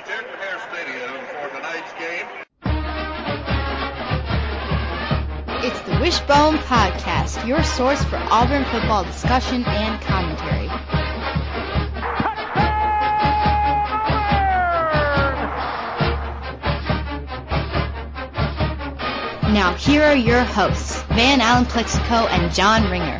the Jordan-Hare Stadium for tonight's game. It's the Wishbone Podcast, your source for Auburn football discussion and commentary. Now here are your hosts, Van Allen Plexico and John Ringer.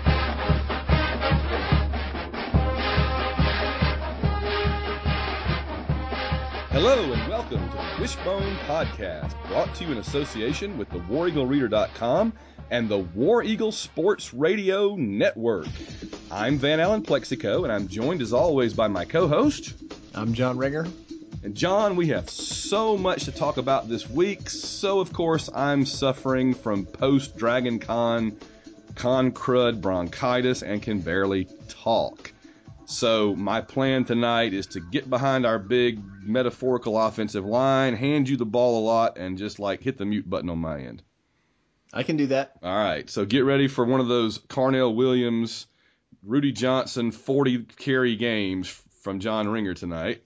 Hello and welcome to the Wishbone Podcast, brought to you in association with the WarEagleReader.com and the War Eagle Sports Radio Network. I'm Van Allen Plexico, and I'm joined as always by my co-host. I'm John Ringer. And John, we have so much to talk about this week, so of course I'm suffering from post-Dragon Con crud bronchitis and can barely talk. So my plan tonight is to get behind our big metaphorical offensive line, hand you the ball a lot, and just like hit the mute button on my end. I can do that. All right, so get ready for one of those Carnell Williams, Rudy Johnson 40-carry games from John Ringer tonight,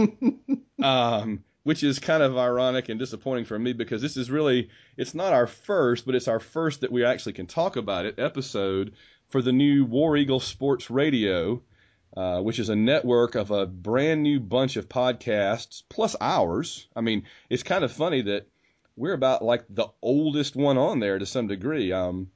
which is kind of ironic and disappointing for me because this is really, it's not our first, but it's our first that we actually can talk about it, episode for the new War Eagle Sports Radio, which is a network of a brand new bunch of podcasts, plus ours. I mean, it's kind of funny that we're about like the oldest one on there to some degree.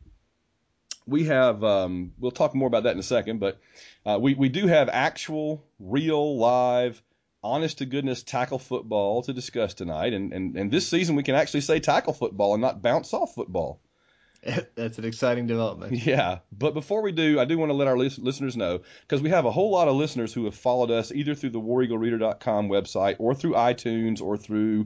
We have, we'll talk more about that in a second, but we do have actual, real, live, honest-to-goodness tackle football to discuss tonight. And this season we can actually say tackle football and not bounce-off football. That's an exciting development. Yeah, but before we do, I do want to let our listeners know, because we have a whole lot of listeners who have followed us either through the WarEagleReader.com website or through iTunes or through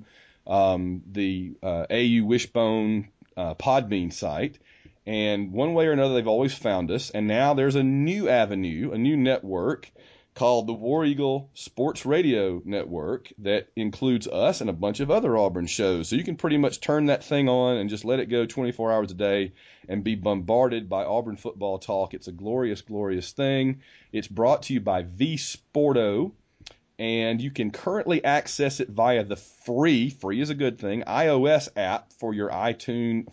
the AU Wishbone Podbean site. And one way or another, they've always found us. And now there's a new avenue, a new network called the War Eagle Sports Radio Network that includes us and a bunch of other Auburn shows. So you can pretty much turn that thing on and just let it go 24 hours a day and be bombarded by Auburn football talk. It's a glorious, glorious thing. It's brought to you by V Sporto, and you can currently access it via the free is a good thing, iOS app for your iPhone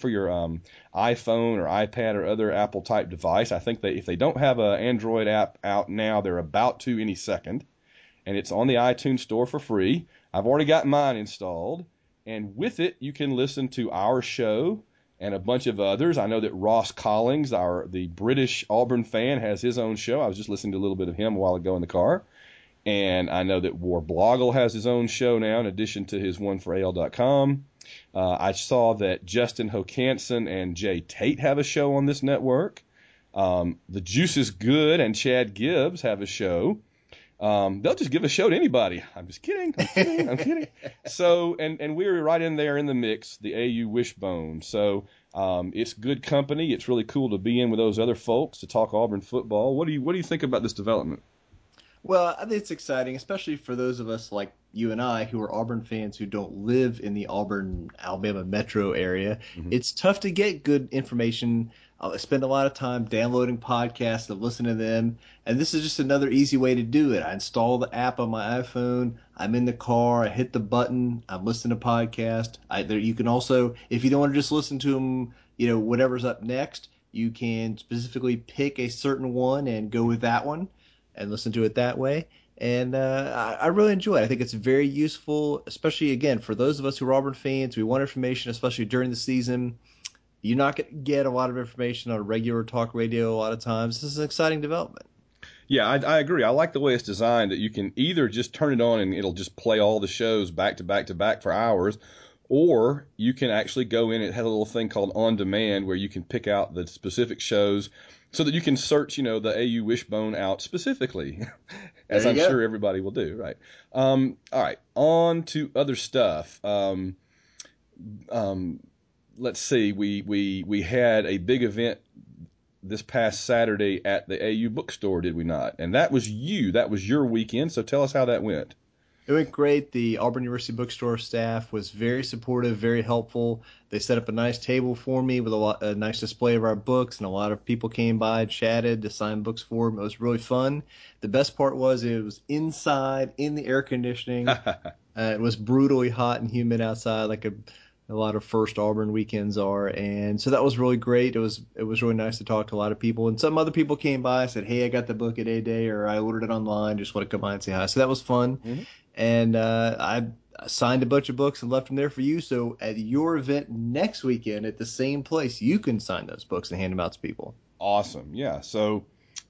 or iPad or other Apple type device. I think that if they don't have an Android app out now, they're about to any second. And it's on the iTunes store for free. I've already got mine installed. And with it, you can listen to our show and a bunch of others. I know that Ross Collings, the British Auburn fan, has his own show. I was just listening to a little bit of him a while ago in the car. And I know that War Bloggle has his own show now in addition to his one for AL.com. I saw that Justin Hokanson and Jay Tate have a show on this network. The Juice is Good and Chad Gibbs have a show. They'll just give a show to anybody. I'm just kidding. I'm kidding. So, and we're right in there in the mix, the AU Wishbone. So, it's good company. It's really cool to be in with those other folks to talk Auburn football. What do you think about this development? Well, I think it's exciting, especially for those of us like you and I who are Auburn fans who don't live in the Auburn, Alabama metro area. Mm-hmm. It's tough to get good information. I spend a lot of time downloading podcasts and listening to them, and this is just another easy way to do it. I install the app on my iPhone. I'm in the car. I hit the button. I'm listening to podcast. You can also, if you don't want to just listen to them, whatever's up next, you can specifically pick a certain one and go with that one and listen to it that way. And I really enjoy it. I think it's very useful, especially, again, for those of us who are Auburn fans. We want information, especially during the season. You're not going to get a lot of information on regular talk radio a lot of times. This is an exciting development. Yeah, I agree. I like the way it's designed, that you can either just turn it on and it'll just play all the shows back to back to back for hours, or you can actually go in. It has a little thing called On Demand where you can pick out the specific shows so that you can search, the AU Wishbone out specifically, as I'm sure everybody will do, right? All right, on to other stuff. Let's see. We had a big event this past Saturday at the AU bookstore, did we not? And that was your weekend. So tell us how that went. It went great. The Auburn University bookstore staff was very supportive, very helpful. They set up a nice table for me with a nice display of our books, and a lot of people came by, chatted to sign books for them. It was really fun. The best part was it was inside in the air conditioning. It was brutally hot and humid outside, like a lot of first Auburn weekends are, and so that was really great. It was really nice to talk to a lot of people, and some other people came by and said, "Hey, I got the book at A-Day, or I ordered it online. Just want to come by and say hi." So that was fun, and I signed a bunch of books and left them there for you. So at your event next weekend at the same place, you can sign those books and hand them out to people. Awesome. Yeah. So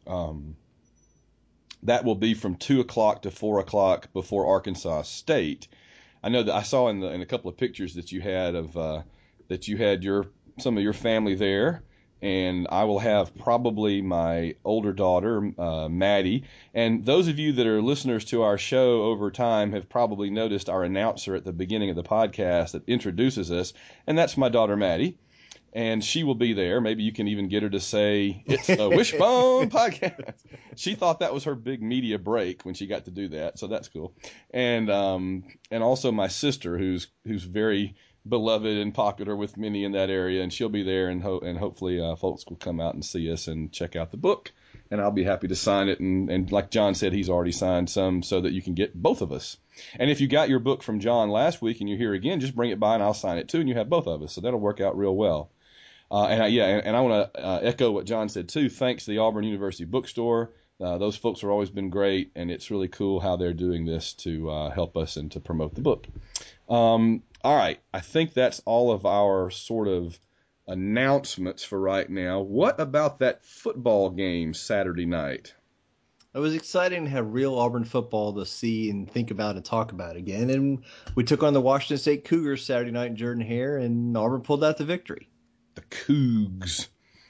that will be from 2 o'clock to 4 o'clock before Arkansas State. I know that I saw in a couple of pictures that you had of that you had some of your family there, and I will have probably my older daughter, Maddie. And those of you that are listeners to our show over time have probably noticed our announcer at the beginning of the podcast that introduces us, and that's my daughter, Maddie. And she will be there. Maybe you can even get her to say, "It's a Wishbone podcast." She thought that was her big media break when she got to do that, so that's cool. And also my sister, who's very beloved and popular with many in that area, and she'll be there, and hopefully folks will come out and see us and check out the book, and I'll be happy to sign it. And like John said, he's already signed some so that you can get both of us. And if you got your book from John last week and you're here again, just bring it by and I'll sign it too, and you have both of us, so that'll work out real well. And I want to echo what John said too. Thanks to the Auburn University Bookstore. Those folks have always been great, and it's really cool how they're doing this to help us and to promote the book. All right, I think that's all of our sort of announcements for right now. What about that football game Saturday night? It was exciting to have real Auburn football to see and think about and talk about again. And we took on the Washington State Cougars Saturday night in Jordan-Hare, and Auburn pulled out the victory. The Cougs,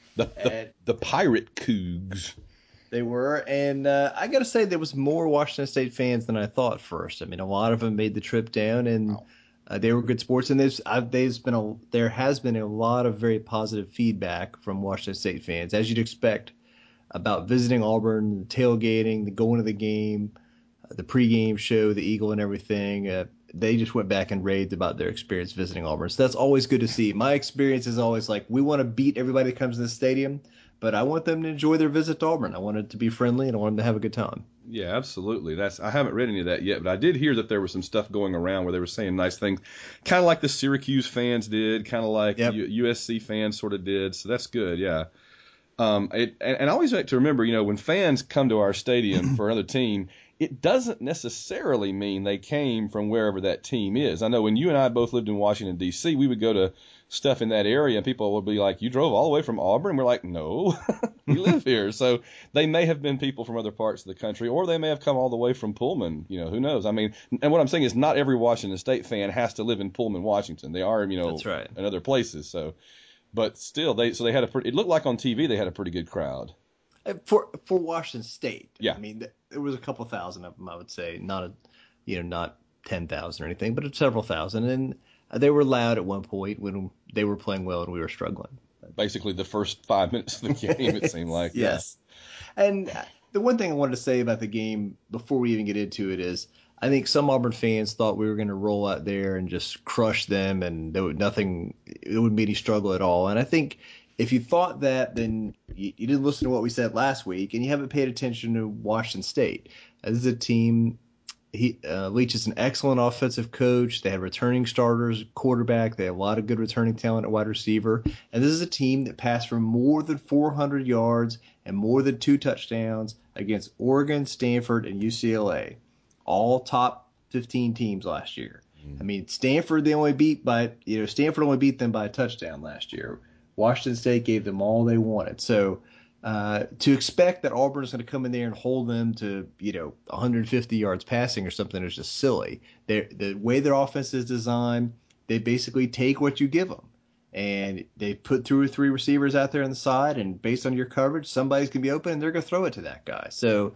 the Pirate Cougs. They were, and I got to say there was more Washington State fans than I thought first. I mean, a lot of them made the trip down, and they were good sports. And there has been a lot of very positive feedback from Washington State fans, as you'd expect, about visiting Auburn, the tailgating, the going to the game, the pregame show, the Eagle and everything. They just went back and raved about their experience visiting Auburn. So that's always good to see. My experience is always like, we want to beat everybody that comes to the stadium, but I want them to enjoy their visit to Auburn. I want it to be friendly, and I want them to have a good time. Yeah, absolutely. I haven't read any of that yet, but I did hear that there was some stuff going around where they were saying nice things, kind of like the Syracuse fans did, kind of like USC fans sort of did. So that's good, yeah. And I always like to remember, when fans come to our stadium for another team, it doesn't necessarily mean they came from wherever that team is. I know when you and I both lived in Washington, D.C., we would go to stuff in that area, and people would be like, "You drove all the way from Auburn?" And we're like, "No, we live here." So they may have been people from other parts of the country, or they may have come all the way from Pullman. Who knows? I mean, and what I'm saying is not every Washington State fan has to live in Pullman, Washington. They are, That's right, in other places. So, but still, they had it looked like on TV they had a pretty good crowd. For Washington State, yeah. I mean, there was a couple thousand of them, I would say, not 10,000 or anything, but several thousand, and they were loud at one point when they were playing well and we were struggling. Basically, the first 5 minutes of the game, it seemed like. Yes, and the one thing I wanted to say about the game before we even get into it is, I think some Auburn fans thought we were going to roll out there and just crush them, and there wouldn't be any struggle at all. And I think if you thought that, then you didn't listen to what we said last week, and you haven't paid attention to Washington State. This is a team. Leach is an excellent offensive coach. They have returning starters, quarterback. They have a lot of good returning talent at wide receiver. And this is a team that passed for more than 400 yards and more than 2 touchdowns against Oregon, Stanford, and UCLA, all top 15 teams last year. I mean, Stanford only beat them by a touchdown last year. Washington State gave them all they wanted. So to expect that Auburn is going to come in there and hold them to 150 yards passing or something is just silly. The way their offense is designed, they basically take what you give them, and they put 2 or 3 receivers out there on the side, and based on your coverage, somebody's going to be open and they're going to throw it to that guy. So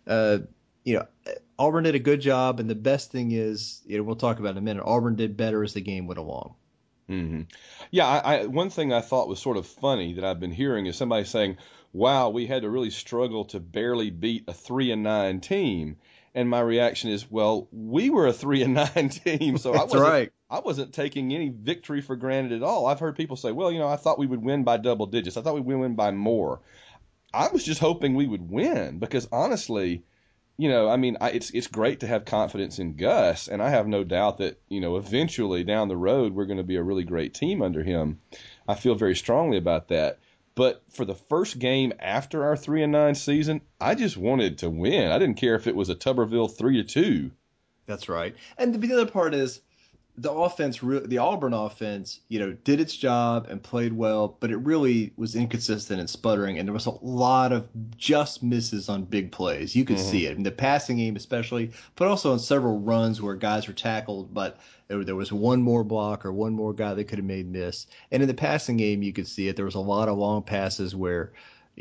Auburn did a good job, and the best thing is, we'll talk about in a minute, Auburn did better as the game went along. Mm-hmm. Yeah, one thing I thought was sort of funny that I've been hearing is somebody saying, "Wow, we had to really struggle to barely beat a 3-9 team." And my reaction is, well, we were a 3-9 team, so I wasn't taking any victory for granted at all. I've heard people say, "Well, I thought we would win by double digits. I thought we would win by more." I was just hoping we would win because honestly, I mean, it's great to have confidence in Gus, and I have no doubt that, eventually down the road we're going to be a really great team under him. I feel very strongly about that. But for the first game after our 3-9 season, I just wanted to win. I didn't care if it was a Tuberville 3-2. That's right. And the other part is the offense, the Auburn offense, did its job and played well, but it really was inconsistent and sputtering, and there was a lot of just misses on big plays. You could see it in the passing game, especially, but also on several runs where guys were tackled, but there was one more block or one more guy that could have made miss. And in the passing game, you could see it. There was a lot of long passes where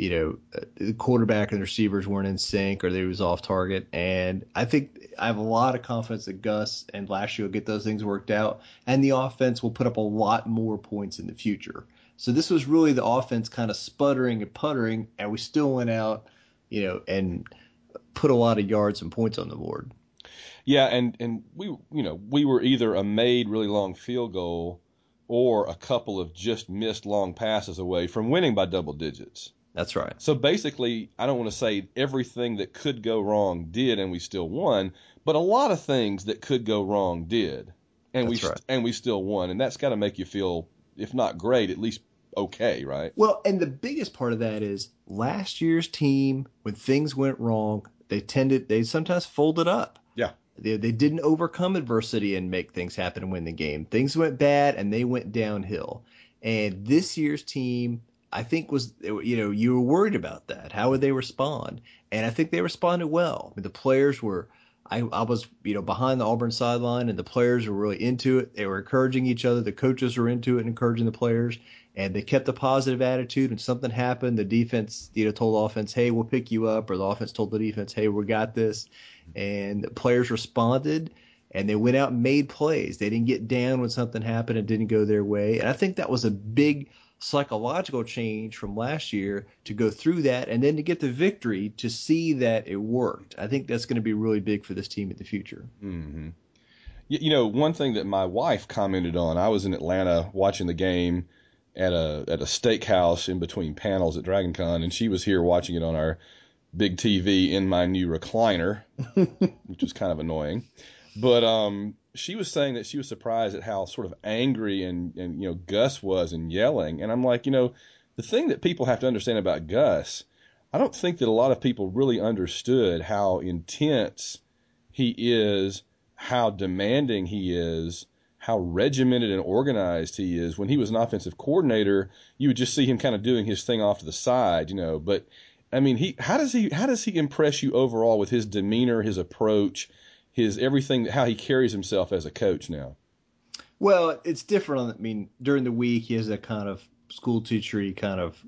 the quarterback and the receivers weren't in sync or they was off target. And I think I have a lot of confidence that Gus and Lashley will get those things worked out, and the offense will put up a lot more points in the future. So this was really the offense kind of sputtering and puttering, and we still went out, and put a lot of yards and points on the board. Yeah, and we were either a made really long field goal or a couple of just missed long passes away from winning by double digits. That's right. So basically, I don't want to say everything that could go wrong did and we still won, but a lot of things that could go wrong did, and we still won, and that's got to make you feel, if not great, at least okay, right? Well, and the biggest part of that is last year's team, when things went wrong, they sometimes folded up. Yeah. They didn't overcome adversity and make things happen and win the game. Things went bad and they went downhill. And this year's team, I think, was, you were worried about that. How would they respond? And I think they responded well. I mean, the players were, I was, behind the Auburn sideline, and the players were really into it. They were encouraging each other. The coaches were into it and encouraging the players. And they kept a positive attitude. When something happened, the defense, told the offense, hey, we'll pick you up. Or the offense told the defense, hey, we got this. And the players responded, and they went out and made plays. They didn't get down when something happened and didn't go their way. And I think that was a big psychological change from last year, to go through that and then to get the victory, to see that it worked. I think that's going to be really big for this team in the future. Mm-hmm. One thing that my wife commented on, I was in Atlanta watching the game at a steakhouse in between panels at DragonCon, and she was here watching it on our big TV in my new recliner, which was kind of annoying. But she was saying that she was surprised at how sort of angry and Gus was and yelling. And I'm like, the thing that people have to understand about Gus, I don't think that a lot of people really understood how intense he is, how demanding he is, how regimented and organized he is. When he was an offensive coordinator, you would just see him kind of doing his thing off to the side, But I mean, how does he impress you overall with his demeanor, his approach, his everything, how he carries himself as a coach now? Well, it's different. During the week, he has that kind of school teachery kind of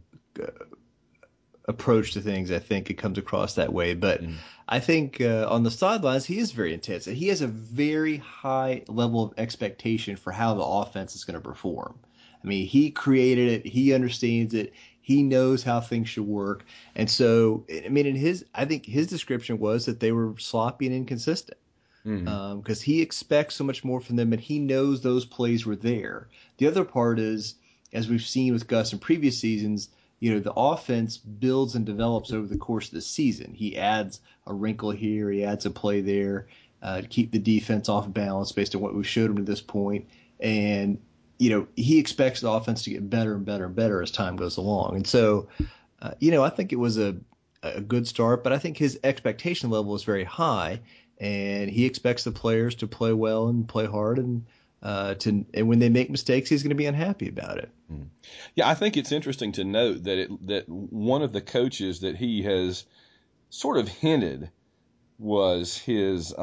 approach to things. I think it comes across that way. But I think on the sidelines, he is very intense. And he has a very high level of expectation for how the offense is going to perform. He created it. He understands it. He knows how things should work. And so, I think his description was that they were sloppy and inconsistent, because he expects so much more from them, and he knows those plays were there. The other part is, as we've seen with Gus in previous seasons, the offense builds and develops over the course of the season. He adds a wrinkle here, he adds a play there, to keep the defense off balance based on what we've showed him to this point. And he expects the offense to get better and better and better as time goes along. And so, I think it was a good start, but I think his expectation level is very high, and he expects the players to play well and play hard, and when they make mistakes, he's going to be unhappy about it. Yeah, I think it's interesting to note that one of the coaches that he has sort of hinted was his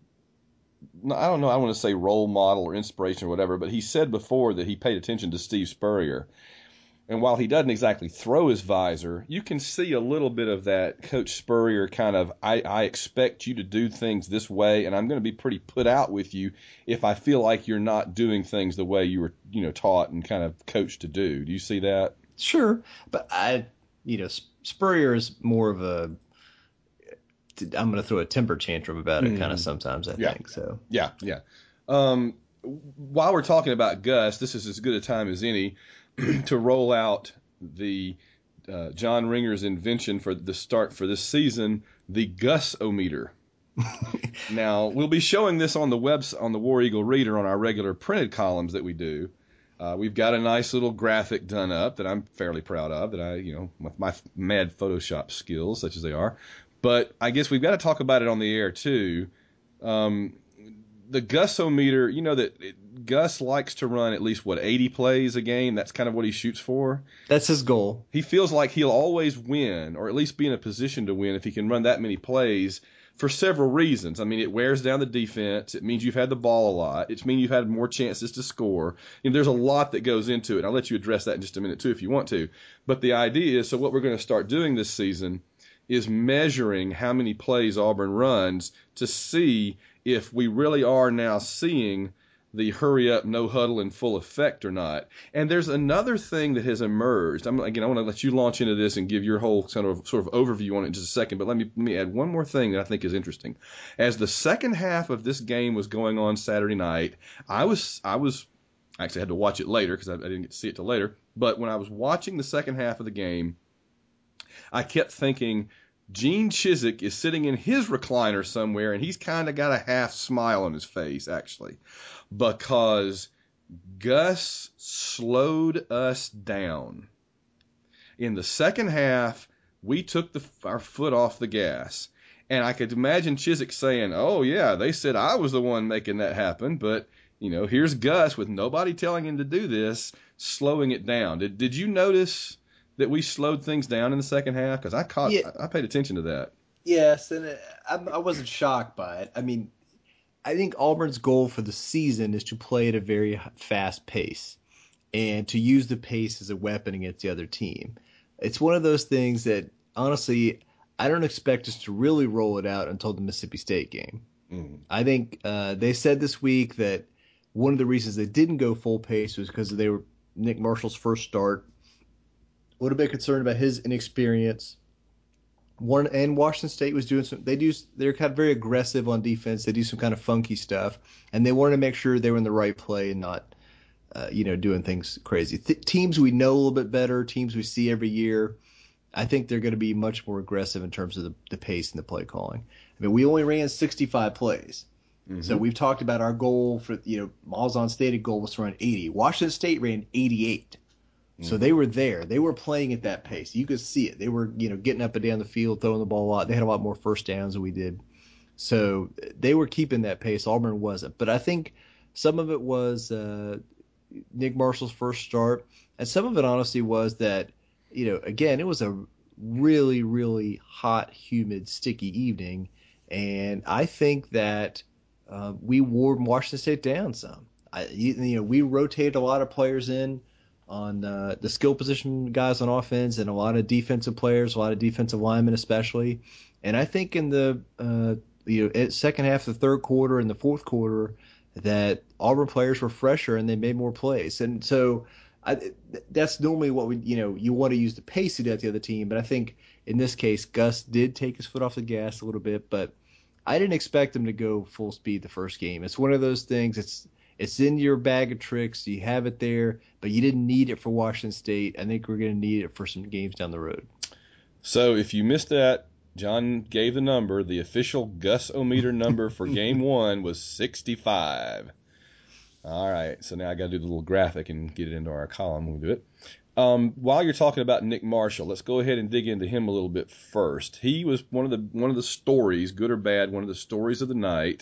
I don't know, I want to say role model or inspiration or whatever, but he said before that he paid attention to Steve Spurrier. And while he doesn't exactly throw his visor, you can see a little bit of that Coach Spurrier kind of, I expect you to do things this way, and I'm going to be pretty put out with you if I feel like you're not doing things the way you were taught and kind of coached to do. Do you see that? Sure. But Spurrier is more of I'm going to throw a temper tantrum about it kind of sometimes, I think. So Yeah. While we're talking about Gus, this is as good a time as any to roll out the John Ringer's invention for the start for this season, the Gus-O-meter. Now, we'll be showing this on the on the War Eagle Reader on our regular printed columns that we do. We've got a nice little graphic done up that I'm fairly proud of, that I, with my mad Photoshop skills, such as they are. But I guess we've got to talk about it on the air, too. The Gus-O-meter, that Gus likes to run at least, 80 plays a game? That's kind of what he shoots for. That's his goal. He feels like he'll always win, or at least be in a position to win if he can run that many plays for several reasons. I mean, it wears down the defense. It means you've had the ball a lot. It means you've had more chances to score. There's a lot that goes into it. I'll let you address that in just a minute, too, if you want to. But the idea is, so what we're going to start doing this season is measuring how many plays Auburn runs to see if we really are now seeing the hurry up, no huddle in full effect or not. And there's another thing that has emerged. I want to let you launch into this and give your whole sort of overview on it in just a second. But let me add one more thing that I think is interesting. As the second half of this game was going on Saturday night, I actually had to watch it later because I didn't get to see it till later. But when I was watching the second half of the game, I kept thinking, Gene Chizik is sitting in his recliner somewhere, and he's kind of got a half smile on his face, actually, because Gus slowed us down. In the second half, we took our foot off the gas, and I could imagine Chizik saying, oh, yeah, they said I was the one making that happen, but, here's Gus with nobody telling him to do this, slowing it down. Did you notice that we slowed things down in the second half? Because I paid attention to that. Yes, and I wasn't shocked by it. I mean, I think Auburn's goal for the season is to play at a very fast pace and to use the pace as a weapon against the other team. It's one of those things that, honestly, I don't expect us to really roll it out until the Mississippi State game. I think they said this week that one of the reasons they didn't go full pace was because they were Nick Marshall's first start. Would have been concerned about his inexperience. And Washington State was doing they're kind of very aggressive on defense. They do some kind of funky stuff, and they wanted to make sure they were in the right play and not, doing things crazy. Teams we know a little bit better, teams we see every year, I think they're going to be much more aggressive in terms of the pace and the play calling. I mean, we only ran 65 plays. Mm-hmm. So we've talked about our goal for, Malzahn's stated goal was to run 80. Washington State ran 88. So they were there. They were playing at that pace. You could see it. They were, getting up and down the field, throwing the ball a lot. They had a lot more first downs than we did. So they were keeping that pace. Auburn wasn't. But I think some of it was Nick Marshall's first start. And some of it, honestly, was that, again, it was a really, really hot, humid, sticky evening. And I think that we wore Washington State down some. We rotated a lot of players in on the skill position guys on offense and a lot of defensive players, a lot of defensive linemen especially. And I think in the second half of the third quarter and the fourth quarter that Auburn players were fresher and they made more plays. And so that's normally what you want to use the pace to do at the other team. But I think in this case, Gus did take his foot off the gas a little bit, but I didn't expect him to go full speed the first game. It's one of those things. It's in your bag of tricks. You have it there, but you didn't need it for Washington State. I think we're going to need it for some games down the road. So if you missed that, John gave the number. The official Gus-O-meter number for game one was 65. All right, so now I got to do the little graphic and get it into our column. We'll do it. While you're talking about Nick Marshall, let's go ahead and dig into him a little bit first. He was one of the stories, good or bad, one of the stories of the night.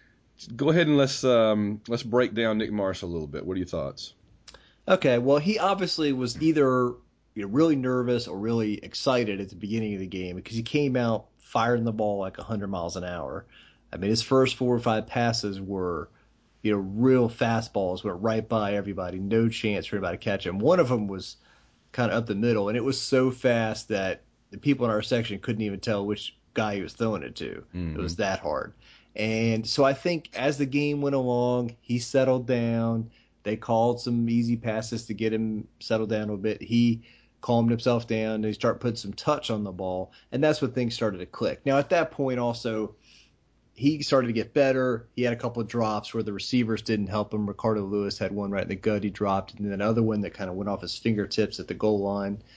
Go ahead and let's break down Nick Marshall a little bit. What are your thoughts? Okay, well, he obviously was either really nervous or really excited at the beginning of the game because he came out firing the ball like 100 miles an hour. I mean, his first 4 or 5 passes were, real fastballs, went right by everybody, no chance for anybody to catch him. One of them was kind of up the middle, and it was so fast that the people in our section couldn't even tell which guy he was throwing it to. Mm-hmm. It was that hard. And so I think as the game went along, he settled down. They called some easy passes to get him settled down a little bit. He calmed himself down, and he started putting some touch on the ball, and that's when things started to click. Now, at that point also, he started to get better. He had a couple of drops where the receivers didn't help him. Ricardo Lewis had one right in the gut he dropped, and then another one that kind of went off his fingertips at the goal line.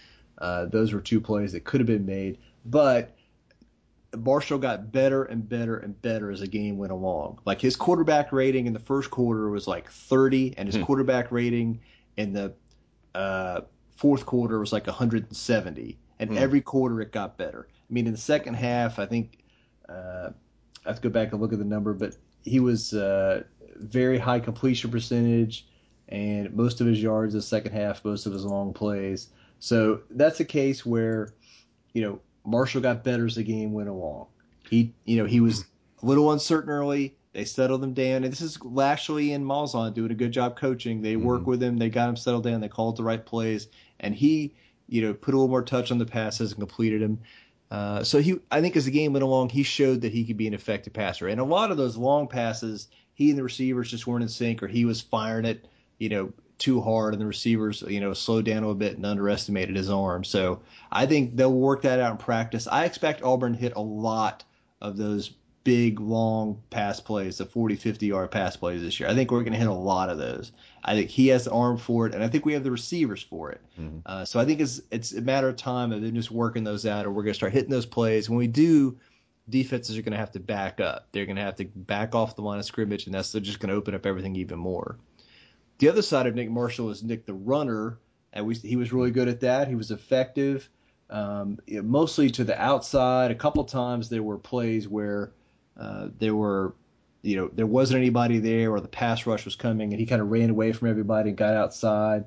Those were two plays that could have been made, but Marshall got better and better and better as the game went along. Like his quarterback rating in the first quarter was like 30, and his quarterback rating in the fourth quarter was like 170. And every quarter it got better. I mean, in the second half, I think I have to go back and look at the number, but he was very high completion percentage, and most of his yards in the second half, most of his long plays. So that's a case where, Marshall got better as the game went along. He was a little uncertain early. They settled him down. And this is Lashley and Malzahn doing a good job coaching. They work with him. They got him settled down. They called the right plays. And he, put a little more touch on the passes and completed them. So I think as the game went along, he showed that he could be an effective passer. And a lot of those long passes, he and the receivers just weren't in sync, or he was firing it, too hard, and the receivers, slowed down a little bit and underestimated his arm. So I think they'll work that out in practice. I expect Auburn to hit a lot of those big, long pass plays, the 40, 50-yard pass plays this year. I think we're going to hit a lot of those. I think he has the arm for it, and I think we have the receivers for it. So I think it's a matter of time of them just working those out, or we're going to start hitting those plays. When we do, defenses are going to have to back up. They're going to have to back off the line of scrimmage, and that's just going to open up everything even more. The other side of Nick Marshall is Nick the runner, and he was really good at that. He was effective, mostly to the outside. A couple times there were plays where there wasn't anybody there, or the pass rush was coming, and he kind of ran away from everybody and got outside.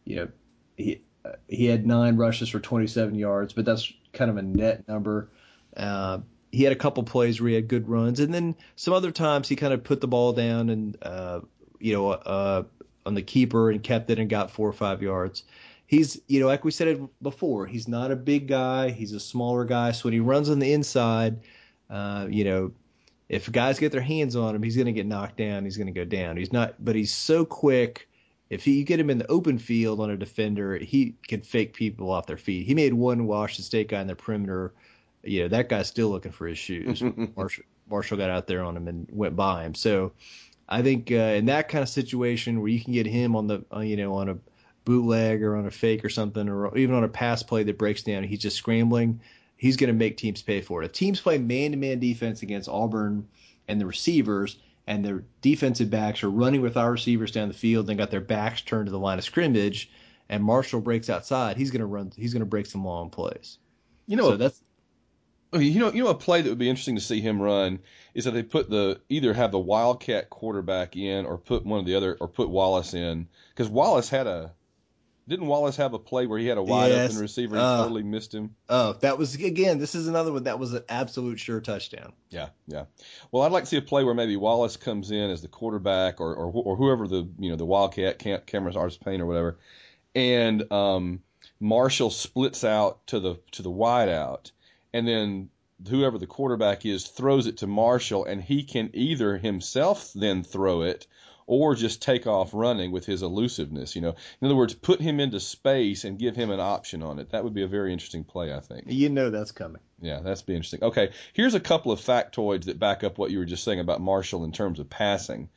He had 9 rushes for 27 yards, but that's kind of a net number. He had a couple plays where he had good runs, and then some other times he kind of put the ball down and on the keeper and kept it and got 4 or 5 yards. He's, like we said before, he's not a big guy. He's a smaller guy. So when he runs on the inside, if guys get their hands on him, he's going to get knocked down. He's going to go down. But he's so quick. If you get him in the open field on a defender, he can fake people off their feet. He made one Washington State guy in the perimeter. That guy's still looking for his shoes. Marshall got out there on him and went by him. So I think in that kind of situation where you can get him on the on a bootleg or on a fake or something, or even on a pass play that breaks down, he's just scrambling, he's going to make teams pay for it. If teams play man-to-man defense against Auburn and the receivers, and their defensive backs are running with our receivers down the field and got their backs turned to the line of scrimmage, and Marshall breaks outside, he's going to break some long plays. A play that would be interesting to see him run is that they either have the Wildcat quarterback in, or put one of the other, or put Wallace in, because didn't Wallace have a play where he had a wide open receiver and he totally missed him? Oh, that was, again, this is another one that was an absolute sure touchdown. Yeah. Well, I'd like to see a play where maybe Wallace comes in as the quarterback, or whoever the Wildcat, Cameron Artis Payne or whatever, and Marshall splits out to the wide out. And then whoever the quarterback is throws it to Marshall, and he can either himself then throw it or just take off running with his elusiveness. In other words, put him into space and give him an option on it. That would be a very interesting play, I think. That's coming. Yeah, that's be interesting. Okay, here's a couple of factoids that back up what you were just saying about Marshall in terms of passing.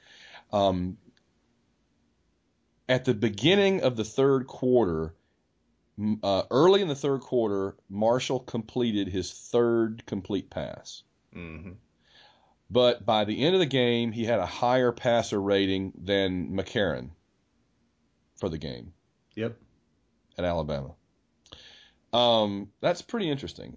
At the beginning of the third quarter, early in the third quarter, Marshall completed his 3rd complete pass. Mm-hmm. But by the end of the game, he had a higher passer rating than McCarron for the game. Yep. At Alabama. That's pretty interesting.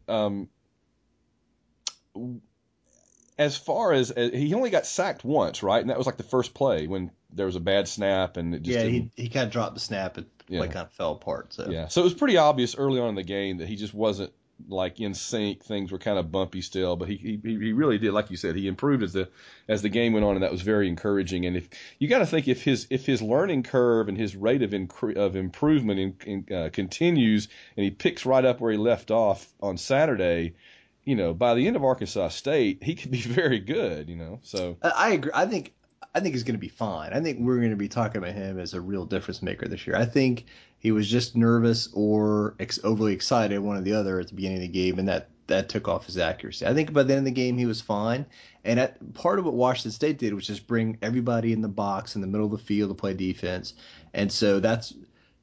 As far as he only got sacked once, right? And that was like the first play when there was a bad snap, and it just he kind of dropped the snap and kind of fell apart. So so it was pretty obvious early on in the game that he just wasn't like in sync. Things were kind of bumpy still, but he really did, like you said, he improved as the game went on, and that was very encouraging. And if you got to think if his learning curve and his rate of improvement continues, and he picks right up where he left off on Saturday, by the end of Arkansas State, he could be very good. So I agree. I think he's going to be fine. I think we're going to be talking about him as a real difference maker this year. I think he was just nervous or overly excited, one or the other, at the beginning of the game, and that took off his accuracy. I think by the end of the game he was fine. And part of what Washington State did was just bring everybody in the box in the middle of the field to play defense. And so that's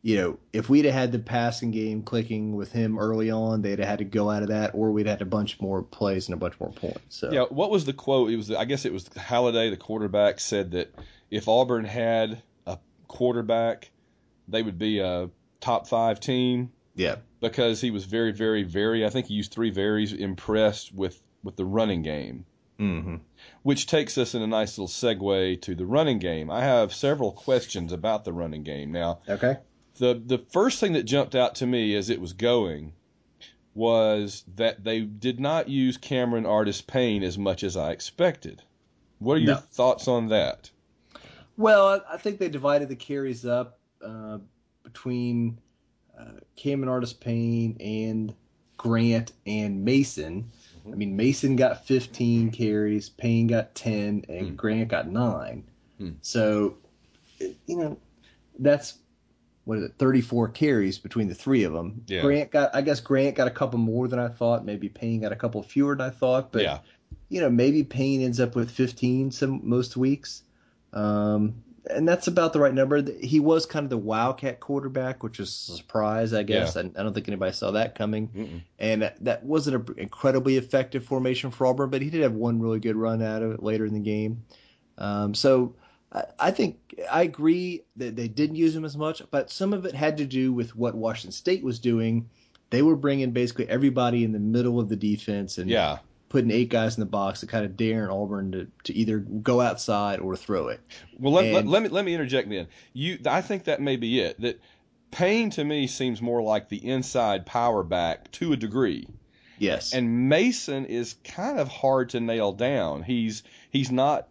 if we'd have had the passing game clicking with him early on, they'd have had to go out of that, or we'd had a bunch more plays and a bunch more points. So yeah, what was the quote? I guess it was Halliday, the quarterback, said that if Auburn had a quarterback, they would be a top 5 team. Yeah. Because he was very, very, very, I think he used 3 varies, impressed with the running game. Mm-hmm. Which takes us in a nice little segue to the running game. I have several questions about the running game. Now, okay. The first thing that jumped out to me as it was going was that they did not use Cameron Artis-Payne as much as I expected. What are your thoughts on that? Well, I think they divided the carries up between Cameron Artis-Payne and Grant and Mason. I mean, Mason got 15 carries, Payne got 10, and Grant got 9. So, that's, 34 carries between the 3 of them. Yeah. Grant got a couple more than I thought. Maybe Payne got a couple fewer than I thought. But, maybe Payne ends up with 15 most weeks. And that's about the right number. He was kind of the wildcat quarterback, which was a surprise, I guess. Yeah. I don't think anybody saw that coming. And that wasn't an incredibly effective formation for Auburn, but he did have one really good run out of it later in the game. So I think I agree that they didn't use him as much, but some of it had to do with what Washington State was doing. They were bringing basically everybody in the middle of the defense and putting 8 guys in the box to kind of daring Auburn to either go outside or throw it. Well, let me interject then. I think that may be it. That Payne to me seems more like the inside power back to a degree. Yes. And Mason is kind of hard to nail down. He's not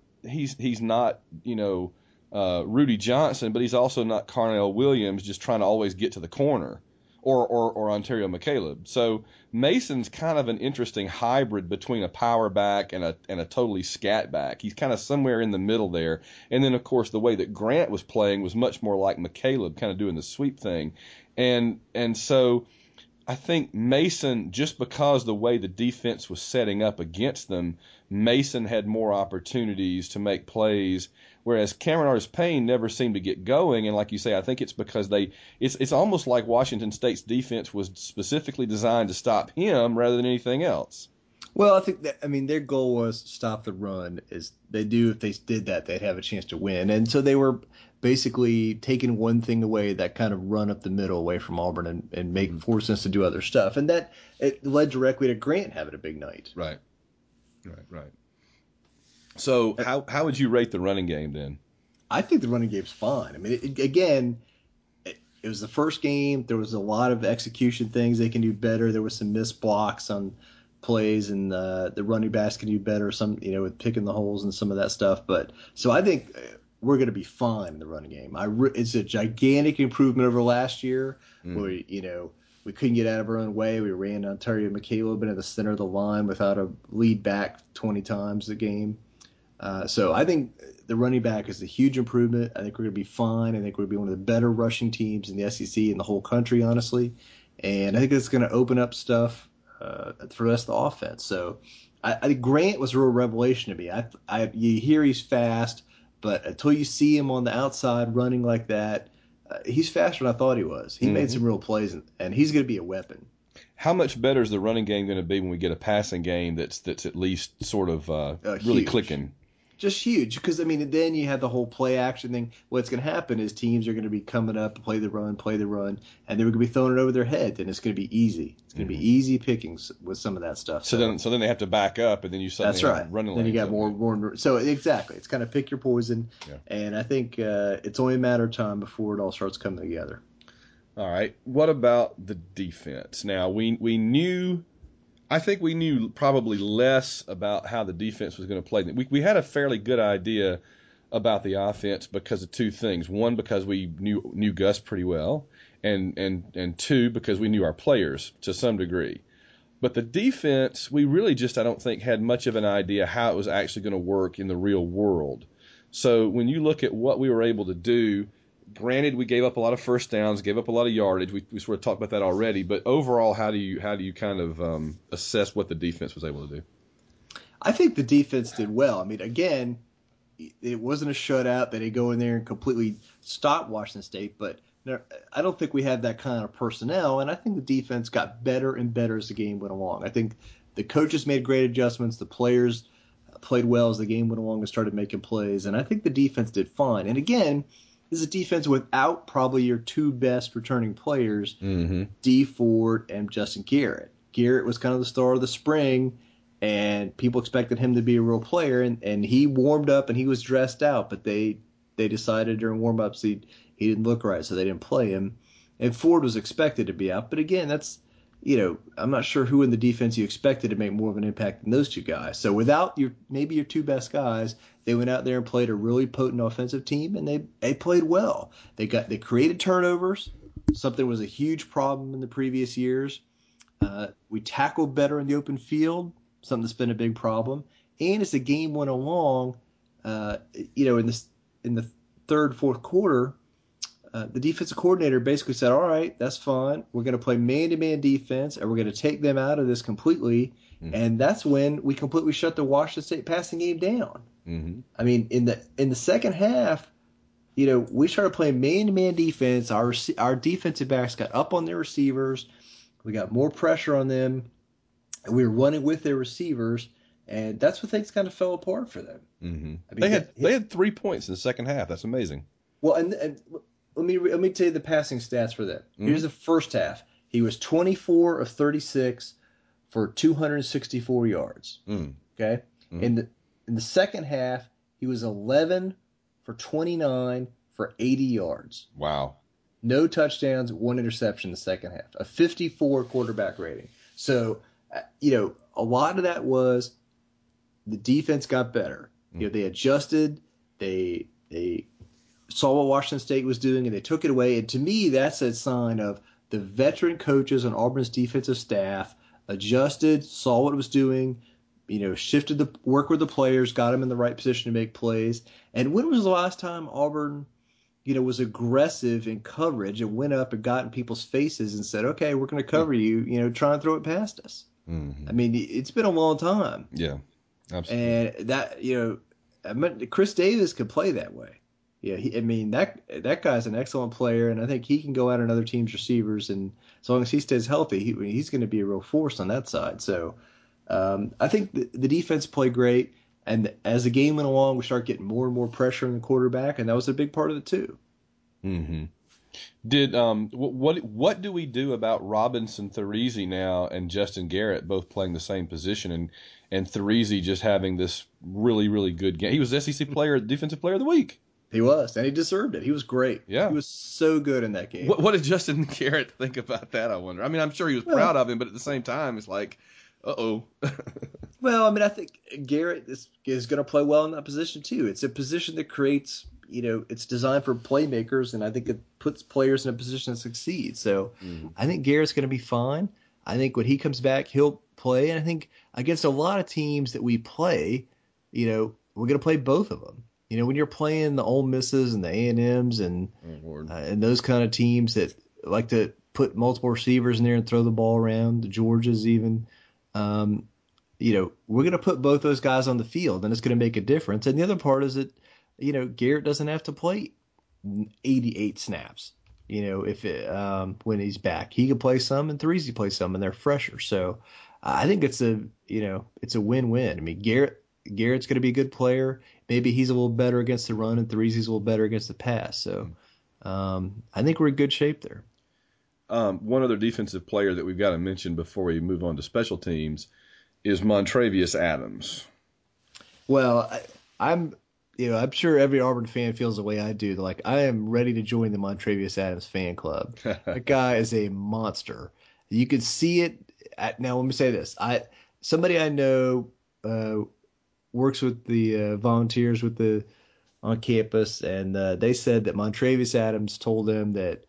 Rudy Johnson, but he's also not Carnell Williams just trying to always get to the corner. Or Ontario McCaleb. So Mason's kind of an interesting hybrid between a power back and a totally scat back. He's kind of somewhere in the middle there. And then, of course, the way that Grant was playing was much more like McCaleb, kind of doing the sweep thing. And so I think Mason, just because the way the defense was setting up against them, Mason had more opportunities to make plays, whereas Cameron Artis-Payne never seemed to get going. And like you say, I think it's because it's almost like Washington State's defense was specifically designed to stop him rather than anything else. Well, I think their goal was to stop the run. If they did that, they'd have a chance to win. And so they were basically taking one thing away, that kind of run up the middle away from Auburn and forcing us to do other stuff. And that it led directly to Grant having a big night. Right. So how would you rate the running game then? I think the running game's fine. I mean, it was the first game. There was a lot of execution things they can do better. There was some missed blocks on plays, and the running backs can do better. Some, with picking the holes and some of that stuff. But so I think we're going to be fine in the running game. It's a gigantic improvement over last year, where we couldn't get out of our own way. We ran Ontario McCaleb into the center of the line without a lead back 20 times a game. So I think the running back is a huge improvement. I think we're going to be fine. I think we're going to be one of the better rushing teams in the SEC and the whole country, honestly. And I think it's going to open up stuff for the rest of the offense. So I think Grant was a real revelation to me. You hear he's fast, but until you see him on the outside running like that, he's faster than I thought he was. He made some real plays, and he's going to be a weapon. How much better is the running game going to be when we get a passing game that's at least sort of really clicking? Just huge, because then you have the whole play action thing. What's going to happen is teams are going to be coming up to play the run, and they're going to be throwing it over their head, and it's going to be easy. It's going to be easy pickings with some of that stuff. So then they have to back up, and then you suddenly have running. Then you got more. So exactly, it's kind of pick your poison, and I think it's only a matter of time before it all starts coming together. All right. What about the defense? Now I think we knew probably less about how the defense was going to play. We had a fairly good idea about the offense because of 2 things. One, because we knew Gus pretty well, and 2, because we knew our players to some degree. But the defense, we really just, I don't think, had much of an idea how it was actually going to work in the real world. So when you look at what we were able to do, granted, we gave up a lot of first downs, gave up a lot of yardage. We sort of talked about that already. But overall, how do you kind of assess what the defense was able to do? I think the defense did well. Again, it wasn't a shutout. They didn't go in there and completely stop Washington State, but Now, I don't think we had that kind of personnel, and I think the defense got better and better as the game went along. I think the coaches made great adjustments. The players played well as the game went along and started making plays, and I think the defense did fine. And again, this is a defense without probably your two best returning players, Dee Ford and Justin Garrett. Garrett was kind of the star of the spring, and people expected him to be a real player, and he warmed up and he was dressed out, but they decided during warm-ups he didn't look right, so they didn't play him. And Ford was expected to be out. But again, that's, I'm not sure who in the defense you expected to make more of an impact than those two guys. So without maybe your two best guys, they went out there and played a really potent offensive team, and they played well. They created turnovers. Something was a huge problem in the previous years. We tackled better in the open field, something that's been a big problem. And as the game went along, in the third, fourth quarter, the defensive coordinator basically said, all right, that's fine. We're going to play man-to-man defense, and we're going to take them out of this completely. And that's when we completely shut the Washington State passing game down. I mean, in the second half, we started playing man-to-man defense. Our defensive backs got up on their receivers. We got more pressure on them, and we were running with their receivers. And that's when things kind of fell apart for them. I mean, they had 3 points in the second half. That's amazing. Well, and let me tell you the passing stats for them. Here's the first half. He was 24 of 36 for 264 yards. Okay. In the second half, he was 11 for 29 for 80 yards. Wow. No touchdowns, one interception in the second half. A 54 quarterback rating. So, a lot of that was the defense got better. They adjusted. They saw what Washington State was doing, and they took it away. And to me, that's a sign of the veteran coaches on Auburn's defensive staff adjusted, saw what it was doing, shifted the work with the players, got them in the right position to make plays. And when was the last time Auburn, was aggressive in coverage and went up and got in people's faces and said, okay, we're going to cover you, try and throw it past us? I mean, it's been a long time. Yeah, absolutely. And that, Chris Davis could play that way. Yeah, that guy's an excellent player, and I think he can go out on other teams' receivers, and as long as he stays healthy, he's going to be a real force on that side. So I think the defense played great, and as the game went along, we started getting more and more pressure on the quarterback, and that was a big part of it too. Did what do we do about Robinson Thurese now and Justin Garrett both playing the same position, and Thurese just having this really, really good game? He was SEC Defensive Player of the Week. He was, and he deserved it. He was great. Yeah. He was so good in that game. What did Justin Garrett think about that, I wonder? I mean, I'm sure he was proud of him, but at the same time, it's like, uh-oh. Well, I mean, I think Garrett is going to play well in that position, too. It's a position that creates, it's designed for playmakers, and I think it puts players in a position to succeed. So I think Garrett's going to be fine. I think when he comes back, he'll play. And I think against a lot of teams that we play, we're going to play both of them. When you're playing the Ole Misses and the A&Ms and those kind of teams that like to put multiple receivers in there and throw the ball around, the Georgias even, we're going to put both those guys on the field, and it's going to make a difference. And the other part is that, Garrett doesn't have to play 88 snaps, when he's back. He can play some, and Thurese plays some, and they're fresher. So I think it's a win-win. I mean, Garrett's going to be a good player. Maybe he's a little better against the run, and Thurese's a little better against the pass. So I think we're in good shape there. One other defensive player that we've got to mention before we move on to special teams is Montravius Adams. Well, I'm sure every Auburn fan feels the way I do. Like, I am ready to join the Montravius Adams fan club. That guy is a monster. You could see it. Now, let me say this. Somebody I know works with the volunteers on campus, and they said that Montravius Adams told them that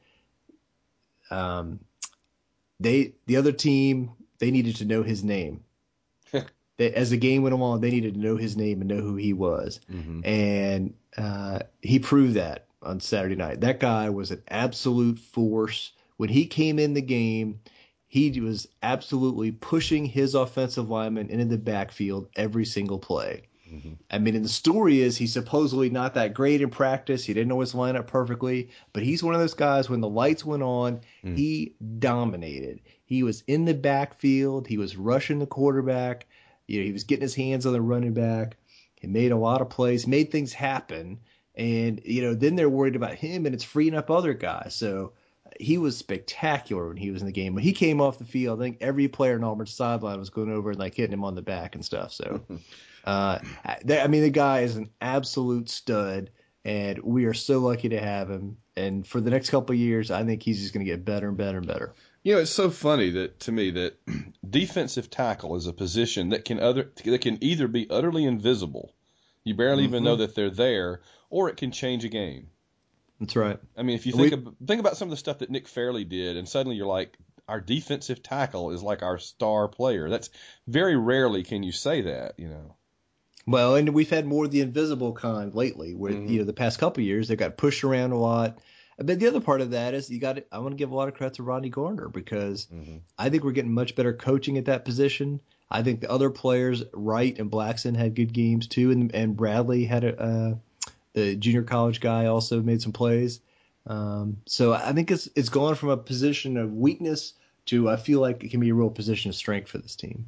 the other team, they needed to know his name. As the game went along, they needed to know his name and know who he was. And he proved that on Saturday night. That guy was an absolute force. When he came in the game, he was absolutely pushing his offensive lineman into the backfield every single play. I mean, and the story is he's supposedly not that great in practice. He didn't always line up perfectly, but he's one of those guys when the lights went on, he dominated. He was in the backfield. He was rushing the quarterback. He was getting his hands on the running back. He made a lot of plays, made things happen. And, then they're worried about him and it's freeing up other guys. So he was spectacular when he was in the game. When he came off the field, I think every player in Auburn's sideline was going over and like hitting him on the back and stuff. So, the guy is an absolute stud, and we are so lucky to have him. And for the next couple of years, I think he's just going to get better and better and better. It's so funny to me that defensive tackle is a position that can either be utterly invisible, you barely even know that they're there, or it can change a game. That's right. I mean, if you think about some of the stuff that Nick Fairley did, and suddenly you're like, our defensive tackle is like our star player. That's very rarely can you say that, Well, and we've had more of the invisible kind lately, where the past couple of years they got pushed around a lot. But the other part of that is I want to give a lot of credit to Rodney Garner because I think we're getting much better coaching at that position. I think the other players, Wright and Blackson, had good games too, and Bradley had the junior college guy also made some plays. So I think it's gone from a position of weakness to I feel like it can be a real position of strength for this team.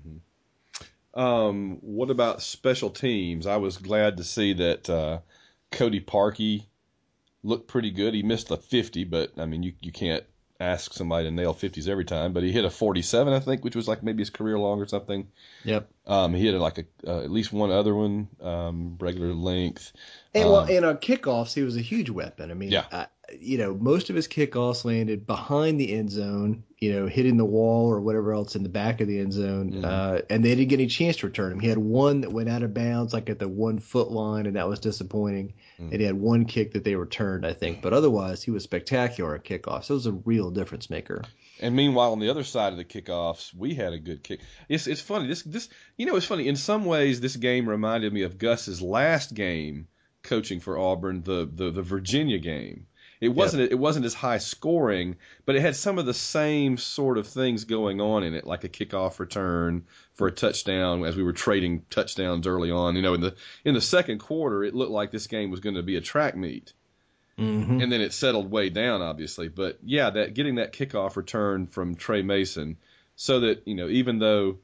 What about special teams? I was glad to see that Cody Parkey looked pretty good. He missed the 50, but I mean, you can't ask somebody to nail 50s every time. But he hit a 47, I think, which was like maybe his career long or something. Yep. He hit like at least one other one, regular length. And on kickoffs, he was a huge weapon. I mean, yeah. Most of his kickoffs landed behind the end zone, hitting the wall or whatever else in the back of the end zone, and they didn't get any chance to return him. He had one that went out of bounds, like at the 1 foot line, and that was disappointing. And he had one kick that they returned, I think. But otherwise, he was spectacular at kickoffs. It was a real difference maker. And meanwhile, on the other side of the kickoffs, we had a good kick. It's funny. It's funny. In some ways, this game reminded me of Gus's last game coaching for Auburn, the Virginia game. It wasn't as high scoring, but it had some of the same sort of things going on in it, like a kickoff return for a touchdown as we were trading touchdowns early on. In the second quarter, it looked like this game was going to be a track meet. And then it settled way down, obviously. But yeah, getting that kickoff return from Trey Mason, so that even though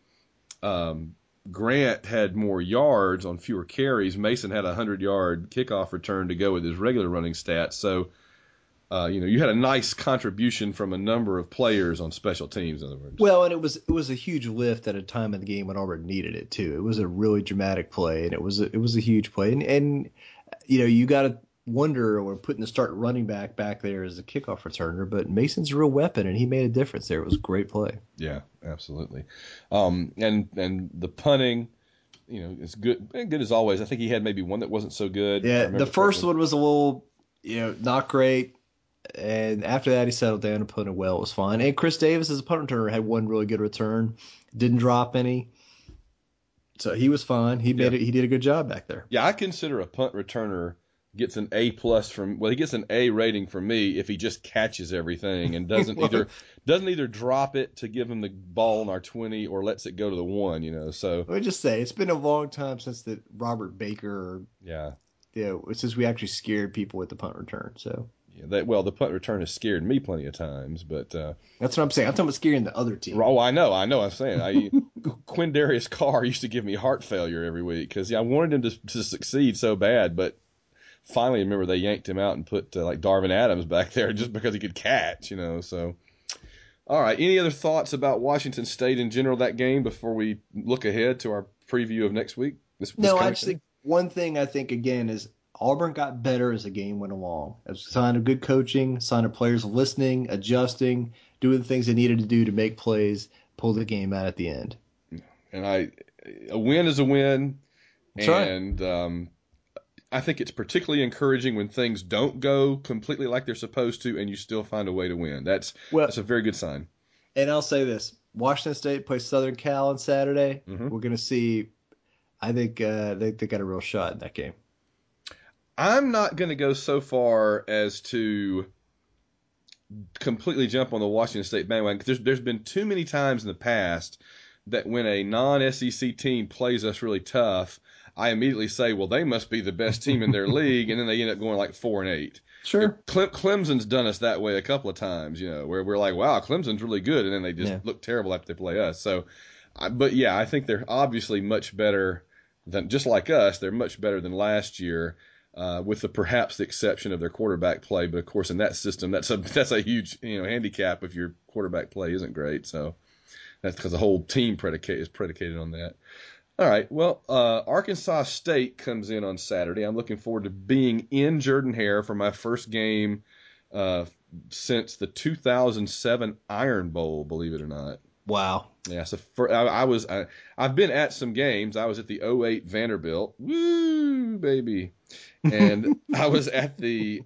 Grant had more yards on fewer carries, Mason had a 100-yard kickoff return to go with his regular running stats. So you had a nice contribution from a number of players on special teams, in other words. Well, and it was a huge lift at a time in the game when Auburn needed it too. It was a really dramatic play, and it was a huge play. And you got to wonder or putting the start running back there as a kickoff returner, but Mason's a real weapon, and he made a difference there. It was a great play. Yeah, absolutely. And the punting, it's good as always. I think he had maybe one that wasn't so good. Yeah, the first one was a little, not great. And after that, he settled down and punted well. It was fine. And Chris Davis, as a punt returner, had one really good return. Didn't drop any. So he was fine. He did a good job back there. Yeah, I consider a punt returner gets an A+ he gets an A rating from me if he just catches everything and doesn't either drop it to give him the ball on our 20 or lets it go to the 1, So let me just say, it's been a long time since the Robert Baker. Since we actually scared people with the punt return. So. Yeah, the punt return has scared me plenty of times, but that's what I'm saying. I'm talking about scaring the other team. Oh, I know. I'm saying Quindarius Carr used to give me heart failure every week because I wanted him to succeed so bad, but finally, I remember they yanked him out and put like Darvin Adams back there just because he could catch, So, all right. Any other thoughts about Washington State in general that game before we look ahead to our preview of next week? Actually, one thing I think again is Auburn got better as the game went along. It was a sign of good coaching, sign of players listening, adjusting, doing the things they needed to do to make plays, pull the game out at the end. And a win is a win. That's right. I think it's particularly encouraging when things don't go completely like they're supposed to and you still find a way to win. That's a very good sign. And I'll say this. Washington State plays Southern Cal on Saturday. We're going to see, I think they got a real shot in that game. I'm not going to go so far as to completely jump on the Washington State bandwagon because there's been too many times in the past that when a non-SEC team plays us really tough, I immediately say, well, they must be the best team in their league, and then they end up going like 4-8. Sure. Clemson's done us that way a couple of times, where we're like, wow, Clemson's really good, and then they just look terrible after they play us. So, but yeah, I think they're obviously much better than, just like us, they're much better than last year, with perhaps the exception of their quarterback play. But of course, in that system, that's a huge handicap if your quarterback play isn't great. So that's because the whole team is predicated on that. All right. Well, Arkansas State comes in on Saturday. I'm looking forward to being in Jordan-Hare for my first game since the 2007 Iron Bowl, believe it or not. Wow. Yeah. So I've been at some games. I was at the 2008 Vanderbilt. Woo, baby. And I was at the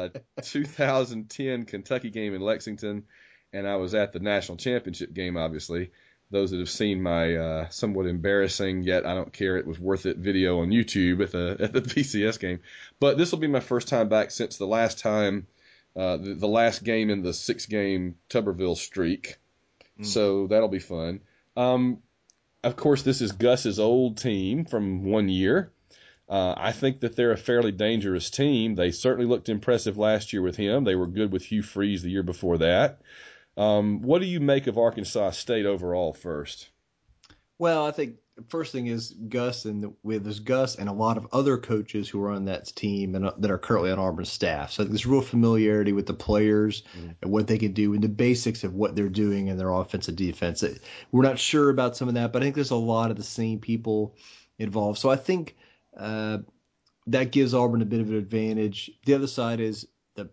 2010 Kentucky game in Lexington, and I was at the national championship game, obviously. Those that have seen my somewhat embarrassing, yet I don't care, it was worth it video on YouTube at the BCS game. But this will be my first time back since the last time, the last game in the 6-game Tuberville streak. So that'll be fun. Of course, this is Gus's old team from one year. I think that they're a fairly dangerous team. They certainly looked impressive last year with him. They were good with Hugh Freeze the year before that. What do you make of Arkansas State overall first? Well, I think the first thing is Gus, and there's Gus and a lot of other coaches who are on that team and that are currently on Auburn's staff. So there's real familiarity with the players and what they can do and the basics of what they're doing in their offense and defense. We're not sure about some of that, but I think there's a lot of the same people involved. So I think that gives Auburn a bit of an advantage. The other side is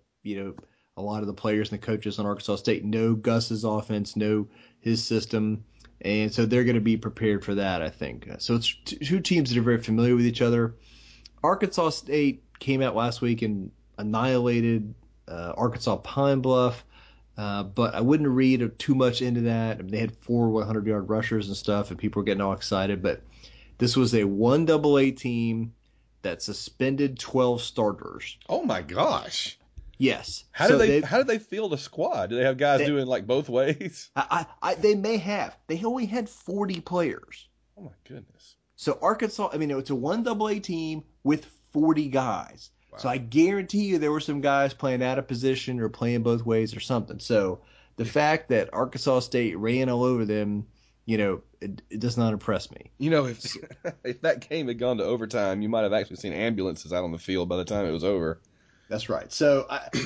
a lot of the players and the coaches on Arkansas State know Gus's offense, know his system, and so they're going to be prepared for that, I think. So it's two teams that are very familiar with each other. Arkansas State came out last week and annihilated Arkansas Pine Bluff, but I wouldn't read too much into that. I mean, they had 4 100-yard rushers and stuff, and people were getting all excited, but this was a 1AA team that suspended 12 starters. Oh, my gosh. Yes. How did they field a squad? Do they have guys doing like both ways? They may have. They only had 40 players. Oh my goodness. So Arkansas, it's a 1AA team with 40 guys. Wow. So I guarantee you there were some guys playing out of position or playing both ways or something. So the fact that Arkansas State ran all over them, it does not impress me. If that game had gone to overtime, you might have actually seen ambulances out on the field by the time it was over. That's right. So,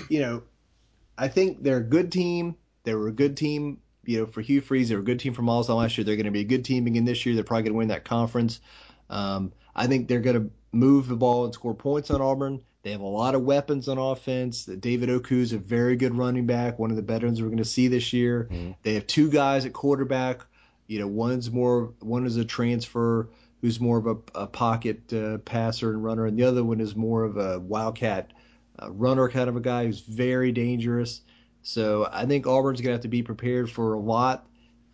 I think they're a good team. They were a good team, for Hugh Freeze. They were a good team for Miles last year. They're going to be a good team again this year. They're probably going to win that conference. I think they're going to move the ball and score points on Auburn. They have a lot of weapons on offense. David Oku is a very good running back, one of the veterans we're going to see this year. Mm-hmm. They have 2 guys at quarterback. One is a transfer who's more of a pocket passer and runner, and the other one is more of a wildcat runner kind of a guy who's very dangerous. So I think Auburn's going to have to be prepared for a lot.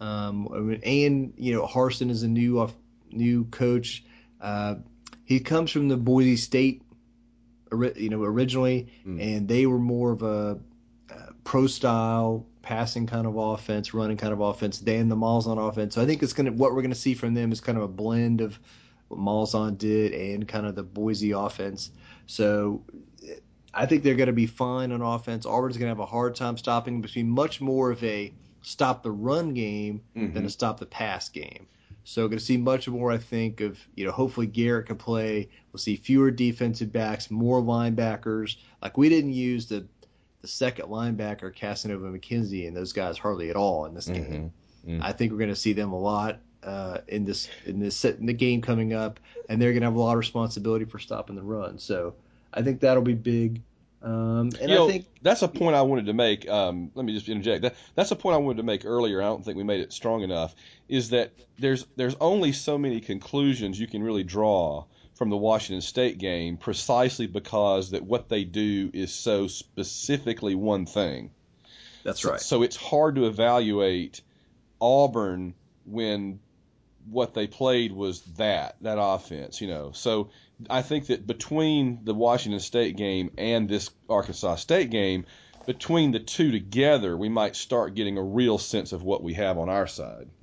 Harsin is a new coach. He comes from the Boise State, originally, and they were more of a pro-style passing kind of offense, running kind of offense than the Malzahn offense. So I think what we're going to see from them is kind of a blend of what Malzahn did and kind of the Boise offense. So I think they're going to be fine on offense. Auburn's going to have a hard time stopping, but be much more of a stop the run game than a stop the pass game. So we're going to see much more, I think, of, hopefully Garrett can play. We'll see fewer defensive backs, more linebackers. Like we didn't use the second linebacker, Casanova McKenzie, and those guys hardly at all in this game. Mm-hmm. I think we're going to see them a lot in the game coming up, and they're going to have a lot of responsibility for stopping the run. So I think that'll be big. I think that's a point I wanted to make. Let me just interject. That's a point I wanted to make earlier. I don't think we made it strong enough. Is that there's only so many conclusions you can really draw from the Washington State game, precisely because that what they do is so specifically one thing. That's right. So it's hard to evaluate Auburn when what they played was that offense, So I think that between the Washington State game and this Arkansas State game, between the two together, we might start getting a real sense of what we have on our side.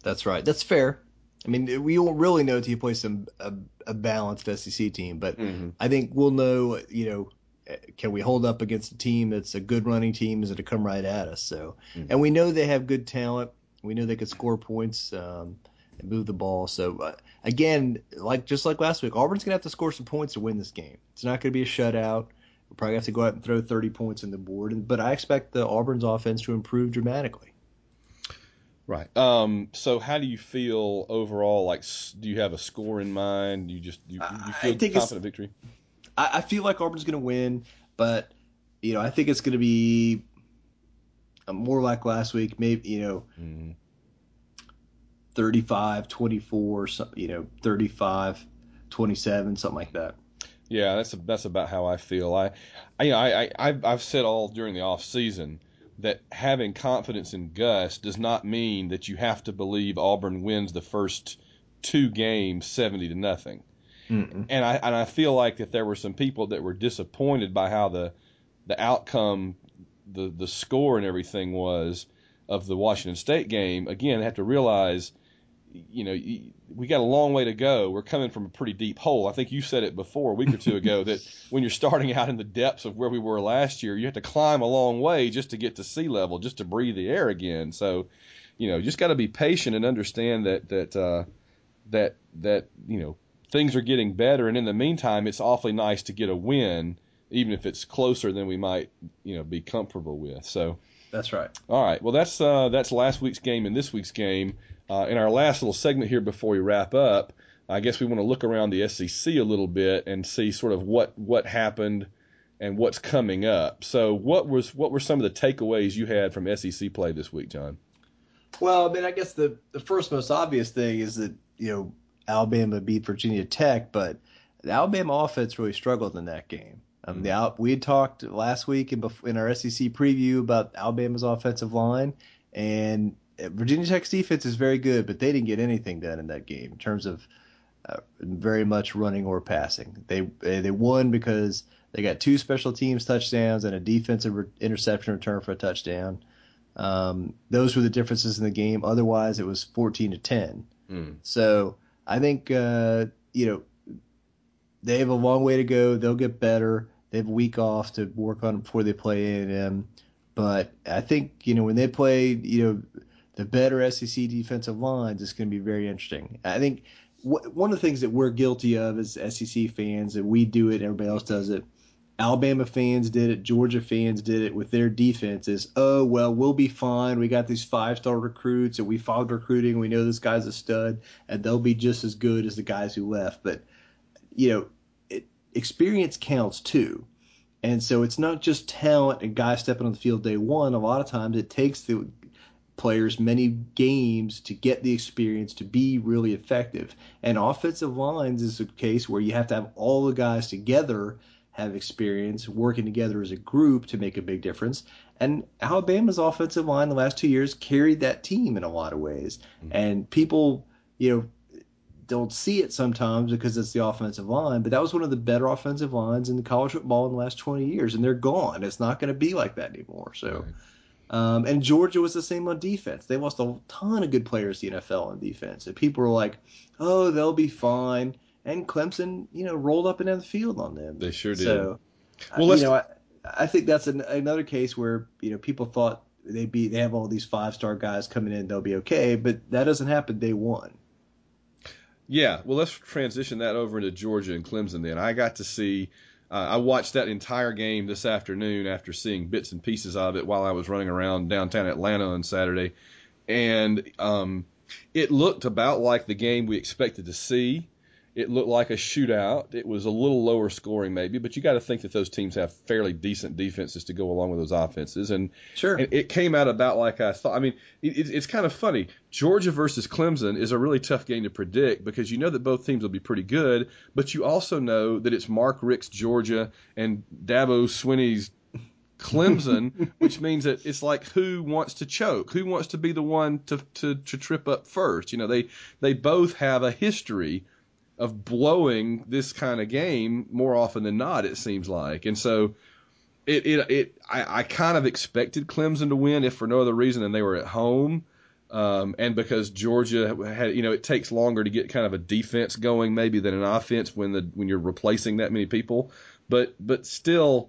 That's right. That's fair. I mean, we won't really know until you play a balanced SEC team, but I think we'll know, can we hold up against a team that's a good running team? Is it to come right at us? So, and we know they have good talent. We know they could score points and move the ball. So, again, just like last week, Auburn's going to have to score some points to win this game. It's not going to be a shutout. We'll probably have to go out and throw 30 points on the board. But I expect the Auburn's offense to improve dramatically. Right. So how do you feel overall? Like, do you have a score in mind? Do you feel confident victory? I feel like Auburn's going to win, but I think it's going to be more like last week, maybe 35-24, 35-27, something like that. Yeah, that's about how I feel. I've said all during the off season that having confidence in Gus does not mean that you have to believe Auburn wins the first 2 games 70-0. And I feel like that there were some people that were disappointed by how the outcome, the score and everything was of the Washington State game. Again, I have to realize, we got a long way to go. We're coming from a pretty deep hole. I think you said it before a week or two ago that when you're starting out in the depths of where we were last year, you have to climb a long way just to get to sea level, just to breathe the air again. So, just got to be patient and understand that things are getting better. And in the meantime, it's awfully nice to get a win, even if it's closer than we might, be comfortable with. So that's right. All right. Well, that's last week's game and this week's game. In our last little segment here before we wrap up, I guess we want to look around the SEC a little bit and see sort of what happened and what's coming up. So what were some of the takeaways you had from SEC play this week, John? Well, I mean, I guess the first most obvious thing is that, Alabama beat Virginia Tech, but the Alabama offense really struggled in that game. We had talked last week in our SEC preview about Alabama's offensive line, and Virginia Tech's defense is very good, but they didn't get anything done in that game in terms of very much running or passing. They won because they got 2 special teams touchdowns and a defensive interception return for a touchdown. Those were the differences in the game. Otherwise, it was 14-10. So I think they have a long way to go. They'll get better. They have a week off to work on it before they play A&M. But I think when they play the better SEC defensive lines, it's going to be very interesting. I think one of the things that we're guilty of as SEC fans, and we do it, everybody else does it, Alabama fans did it, Georgia fans did it with their defense is, oh, well, we'll be fine. We got these 5-star recruits, and we followed recruiting. We know this guy's a stud, and they'll be just as good as the guys who left. But, experience counts too. And so it's not just talent and guys stepping on the field day one. A lot of times it takes the players many games to get the experience to be really effective. And offensive lines is a case where you have to have all the guys together have experience working together as a group to make a big difference. And Alabama's offensive line the last 2 years carried that team in a lot of ways. And people, don't see it sometimes because it's the offensive line, but that was one of the better offensive lines in the college football in the last 20 years, and they're gone. It's not going to be like that anymore. So, and Georgia was the same on defense. They lost a ton of good players to the NFL on defense, and people were like, "Oh, they'll be fine." And Clemson, rolled up and down the field on them. They sure did. So, well, I think that's another case where people thought they have all these 5-star guys coming in, they'll be okay, but that doesn't happen day one. Yeah, well, let's transition that over into Georgia and Clemson then. I got to see I watched that entire game this afternoon after seeing bits and pieces of it while I was running around downtown Atlanta on Saturday. And it looked about like the game we expected to see. It looked like a shootout. It was a little lower scoring maybe, but you got to think that those teams have fairly decent defenses to go along with those offenses. And sure, it came out about like I thought. I mean, it's kind of funny. Georgia versus Clemson is a really tough game to predict because you know that both teams will be pretty good, but you also know that it's Mark Richt's Georgia and Dabo Swinney's Clemson, which means that it's like who wants to choke, who wants to be the one to trip up first. They both have a history of blowing this kind of game more often than not, it seems like. And so I kind of expected Clemson to win, if for no other reason than they were at home. and because Georgia had, it takes longer to get kind of a defense going maybe than an offense when you're replacing that many people. But still,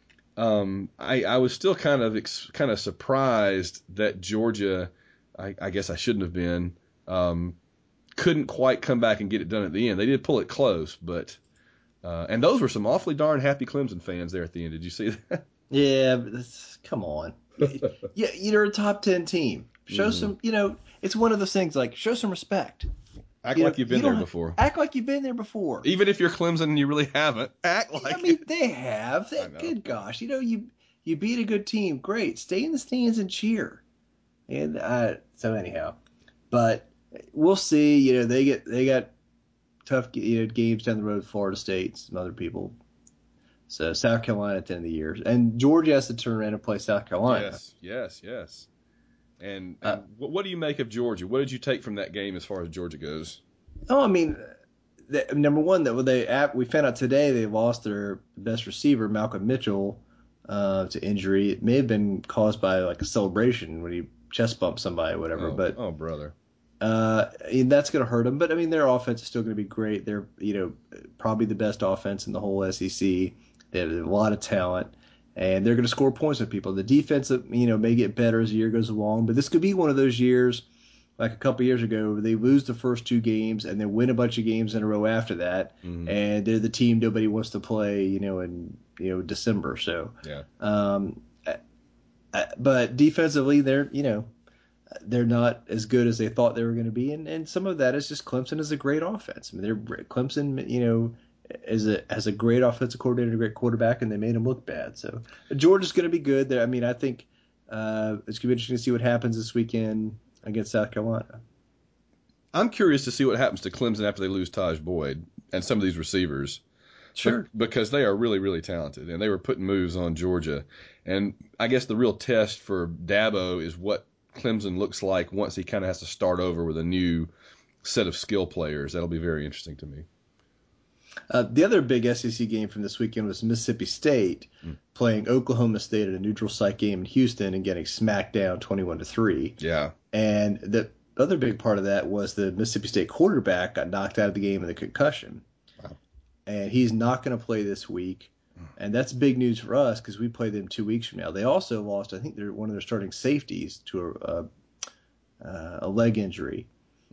I was still kind of surprised that Georgia, I guess I shouldn't have been, couldn't quite come back and get it done at the end. They did pull it close, but and those were some awfully darn happy Clemson fans there at the end. Did you see that? Yeah, but come on. Yeah, you're a top 10 team. Show some, it's one of those things like show some respect. Act like you've been there before. Act like you've been there before. Even if you're Clemson and you really haven't, act like. I mean, they have. Good gosh, you beat a good team. Great, stay in the stands and cheer. And so anyhow, but we'll see. They got tough games down the road. Florida State, some other people. So South Carolina at the end of the year, and Georgia has to turn around and play South Carolina. Yes. And what do you make of Georgia? What did you take from that game as far as Georgia goes? Oh, I mean, number one, we found out today they lost their best receiver, Malcolm Mitchell, to injury. It may have been caused by like a celebration when he chest bumped somebody or whatever. Brother. And that's going to hurt them. But I mean, their offense is still going to be great. They're probably the best offense in the whole SEC. They have a lot of talent, and they're going to score points with people. The defense, may get better as the year goes along, but this could be one of those years, like a couple years ago, where they lose the first two games and then win a bunch of games in a row after that, and they're the team nobody wants to play, in December. So, yeah. But defensively, they're not as good as they thought they were going to be, and some of that is just Clemson is a great offense. I mean, Clemson, has a great offensive coordinator, a great quarterback, and they made him look bad. So Georgia's going to be good. I mean, I think it's going to be interesting to see what happens this weekend against South Carolina. I'm curious to see what happens to Clemson after they lose Taj Boyd and some of these receivers. Sure. Because they are really, really talented, and they were putting moves on Georgia. And I guess the real test for Dabo is what Clemson looks like once he kind of has to start over with a new set of skill players. That'll be very interesting to me. The other big SEC game from this weekend was Mississippi State playing Oklahoma State at a neutral site game in Houston and getting smacked down 21-3. Yeah. And the other big part of that was the Mississippi State quarterback got knocked out of the game with a concussion. Wow. And he's not going to play this week. And that's big news for us because we play them 2 weeks from now. They also lost, I think, one of their starting safeties to a leg injury.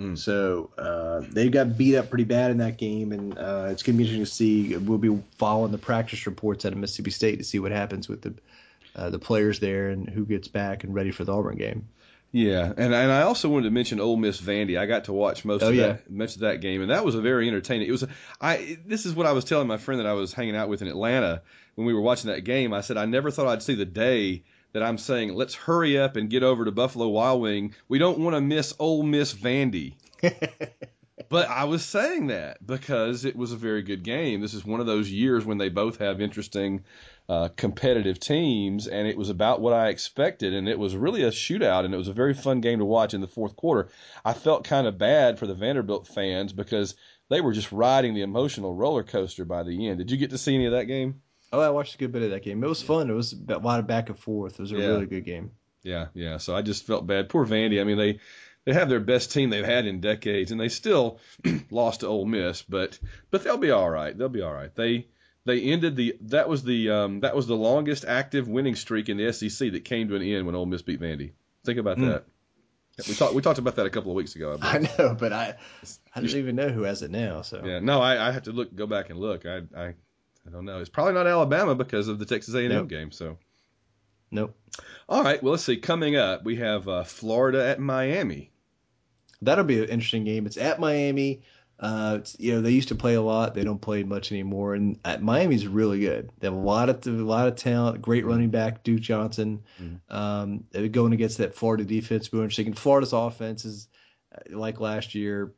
So they got beat up pretty bad in that game, and it's going to be interesting to see. We'll be following the practice reports out of Mississippi State to see what happens with the players there and who gets back and ready for the Auburn game. Yeah, and I also wanted to mention Ole Miss Vandy. I got to watch most of that game, and that was a very entertaining. This is what I was telling my friend that I was hanging out with in Atlanta when we were watching that game. I said I never thought I'd see the day that I'm saying, let's hurry up and get over to Buffalo Wild Wing. We don't want to miss Ole Miss Vandy. But I was saying that because it was a very good game. This is one of those years when they both have interesting competitive teams, and it was about what I expected, and it was really a shootout, and it was a very fun game to watch in the fourth quarter. I felt kind of bad for the Vanderbilt fans because they were just riding the emotional roller coaster by the end. Did you get to see any of that game? Oh, I watched a good bit of that game. It was fun. It was a lot of back and forth. It was a really good game. Yeah. So I just felt bad. Poor Vandy. I mean, they have their best team they've had in decades, and they still lost to Ole Miss, but they'll be all right. They'll be all right. They ended that was the longest active winning streak in the SEC that came to an end when Ole Miss beat Vandy. Think about that. We talked about that a couple of weeks ago. I know, but I don't even know who has it now. So yeah, no, I have to go back and look. I don't know. It's probably not Alabama because of the Texas A&M game. So, nope. All right. Well, let's see. Coming up, we have Florida at Miami. That'll be an interesting game. It's at Miami. They used to play a lot. They don't play much anymore. And Miami's really good. They have a lot of talent. Great running back, Duke Johnson. They're going against that Florida defense. Be interesting. And Florida's offense is like last year.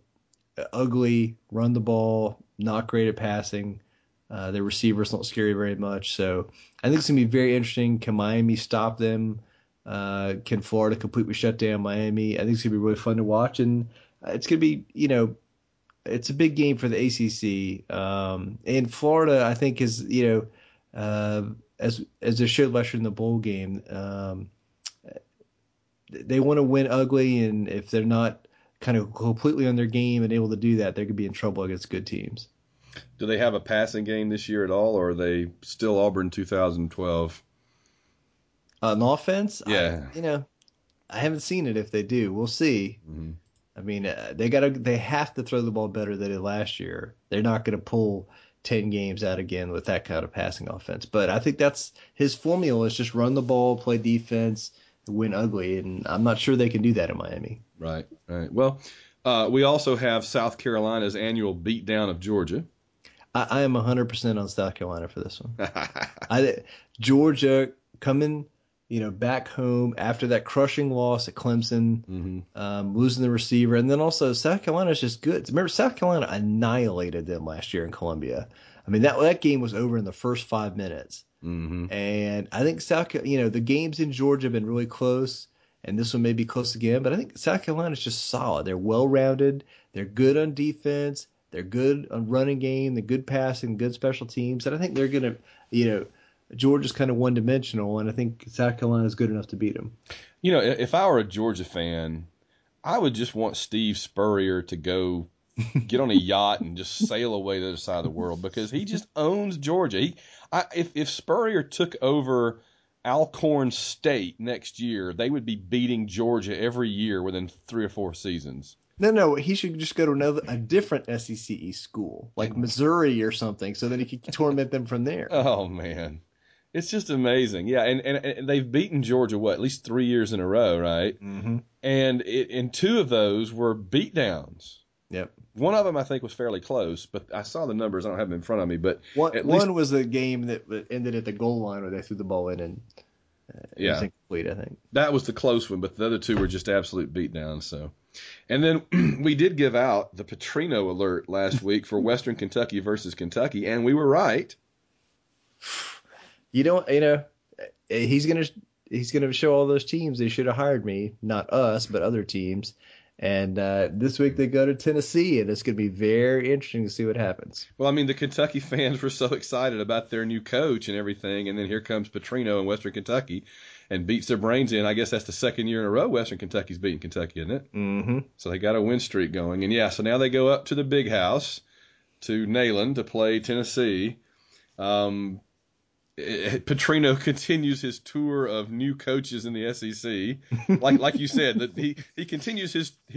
Ugly. Run the ball. Not great at passing. Their receivers don't scare you very much. So I think it's going to be very interesting. Can Miami stop them? Can Florida completely shut down Miami? I think it's going to be really fun to watch. And it's going to be, it's a big game for the ACC. And Florida, I think, is, as they showed last year in the bowl game, they want to win ugly, and if they're not kind of completely on their game and able to do that, they could be in trouble against good teams. Do they have a passing game this year at all, or are they still Auburn 2012? On offense, Yeah. I haven't seen it. If they do, we'll see. Mm-hmm. I mean, they have to throw the ball better than they did last year. They're not going to pull 10 games out again with that kind of passing offense. But I think that's his formula is just run the ball, play defense, win ugly, and I'm not sure they can do that in Miami. Right. Well, we also have South Carolina's annual beatdown of Georgia. I am 100% on South Carolina for this one. Georgia coming, back home after that crushing loss at Clemson, losing the receiver, and then also South Carolina is just good. Remember, South Carolina annihilated them last year in Columbia. I mean, that game was over in the first 5 minutes. Mm-hmm. And I think the games in Georgia have been really close, and this one may be close again. But I think South Carolina is just solid. They're well-rounded. They're good on defense. They're good on running game. They're good passing, good special teams. And I think they're going to, Georgia's kind of one-dimensional, and I think South Carolina is good enough to beat them. If I were a Georgia fan, I would just want Steve Spurrier to go get on a yacht and just sail away to the other side of the world, because he just owns Georgia. If Spurrier took over Alcorn State next year, they would be beating Georgia every year within 3 or 4 seasons. No, he should just go to a different SEC East school, like Missouri or something, so that he could torment them from there. Oh, man. It's just amazing. Yeah, and they've beaten Georgia, at least 3 years in a row, right? Mm-hmm. And 2 of those were beatdowns. Yep. One of them, I think, was fairly close, but I saw the numbers. I don't have them in front of me. But one was a game that ended at the goal line where they threw the ball in and it was incomplete, I think. That was the close one, but the other 2 were just absolute beatdowns. So, and then we did give out the Petrino alert last week for Western Kentucky versus Kentucky, and we were right. He's gonna show all those teams they should have hired me, not us, but other teams. And this week they go to Tennessee, and it's going to be very interesting to see what happens. Well, I mean, the Kentucky fans were so excited about their new coach and everything, and then here comes Petrino in Western Kentucky and beats their brains in. I guess that's the second year in a row Western Kentucky's beaten Kentucky, isn't it? Mm-hmm. So they got a win streak going. And, so now they go up to the Big House to Neyland to play Tennessee. Petrino continues his tour of new coaches in the SEC, like you said, that he continues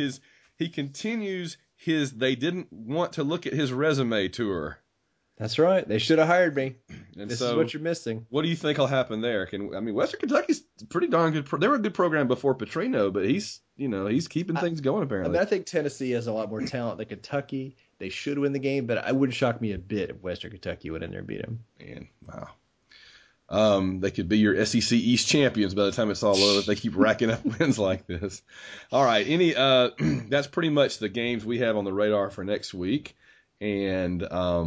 his they didn't want to look at his resume tour. That's right. They should have hired me. And this so, is what you're missing. What do you think will happen there? Western Kentucky's pretty darn good. They were a good program before Petrino, but he's keeping things going apparently. I think Tennessee has a lot more talent than Kentucky. They should win the game, but it wouldn't shock me a bit if Western Kentucky went in there and beat them. Man, wow. They could be your SEC East champions by the time it's all over if they keep racking up wins like this. All right. That's pretty much the games we have on the radar for next week and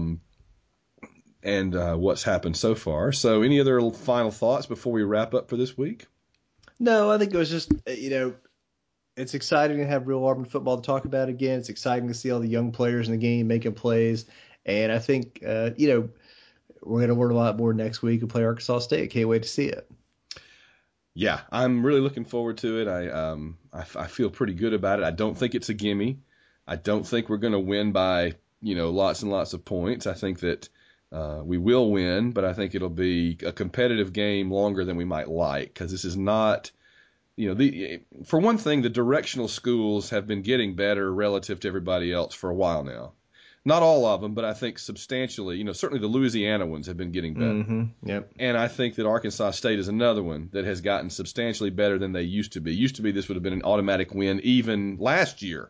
what's happened so far. So any other final thoughts before we wrap up for this week? No, I think it was just, it's exciting to have real Auburn football to talk about again. It's exciting to see all the young players in the game making plays. And I think, we're going to learn a lot more next week and play Arkansas State. Can't wait to see it. Yeah, I'm really looking forward to it. I feel pretty good about it. I don't think it's a gimme. I don't think we're going to win by, lots and lots of points. I think that we will win, but I think it'll be a competitive game longer than we might like, because this is not, for one thing, the directional schools have been getting better relative to everybody else for a while now. Not all of them, but I think substantially, certainly the Louisiana ones have been getting better. Mm-hmm. Yep. And I think that Arkansas State is another one that has gotten substantially better than they used to be. Used to be this would have been an automatic win even last year,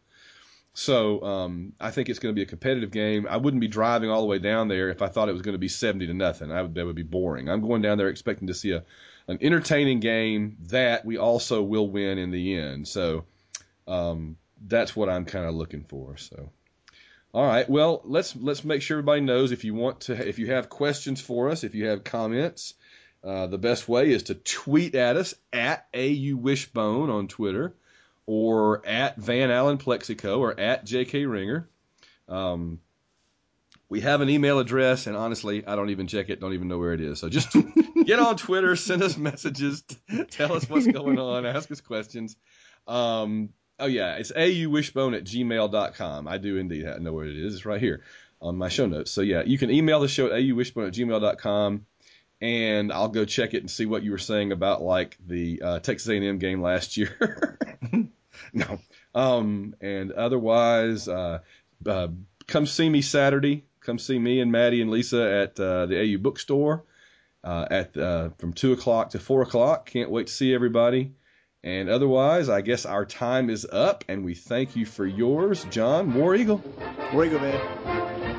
So I think it's going to be a competitive game. I wouldn't be driving all the way down there if I thought it was going to be 70-0. That would be boring. I'm going down there expecting to see an entertaining game that we also will win in the end. So that's what I'm kind of looking for. So. All right. Well, let's make sure everybody knows if you have questions for us, if you have comments, the best way is to tweet at us at AUWishbone on Twitter, or at Van Allen Plexico, or at JK Ringer. We have an email address, and honestly, I don't even check it, don't even know where it is. So just get on Twitter, send us messages, tell us what's going on, ask us questions. It's auwishbone@gmail.com. I do indeed know where it is. It's right here on my show notes. So, yeah, you can email the show at auwishbone@gmail.com, and I'll go check it and see what you were saying about, like, the Texas A&M game last year. No. And otherwise, come see me Saturday. Come see me and Maddie and Lisa at the AU bookstore from 2 o'clock to 4 o'clock. Can't wait to see everybody. And otherwise, I guess our time is up, and we thank you for yours. John, War Eagle. War Eagle, man.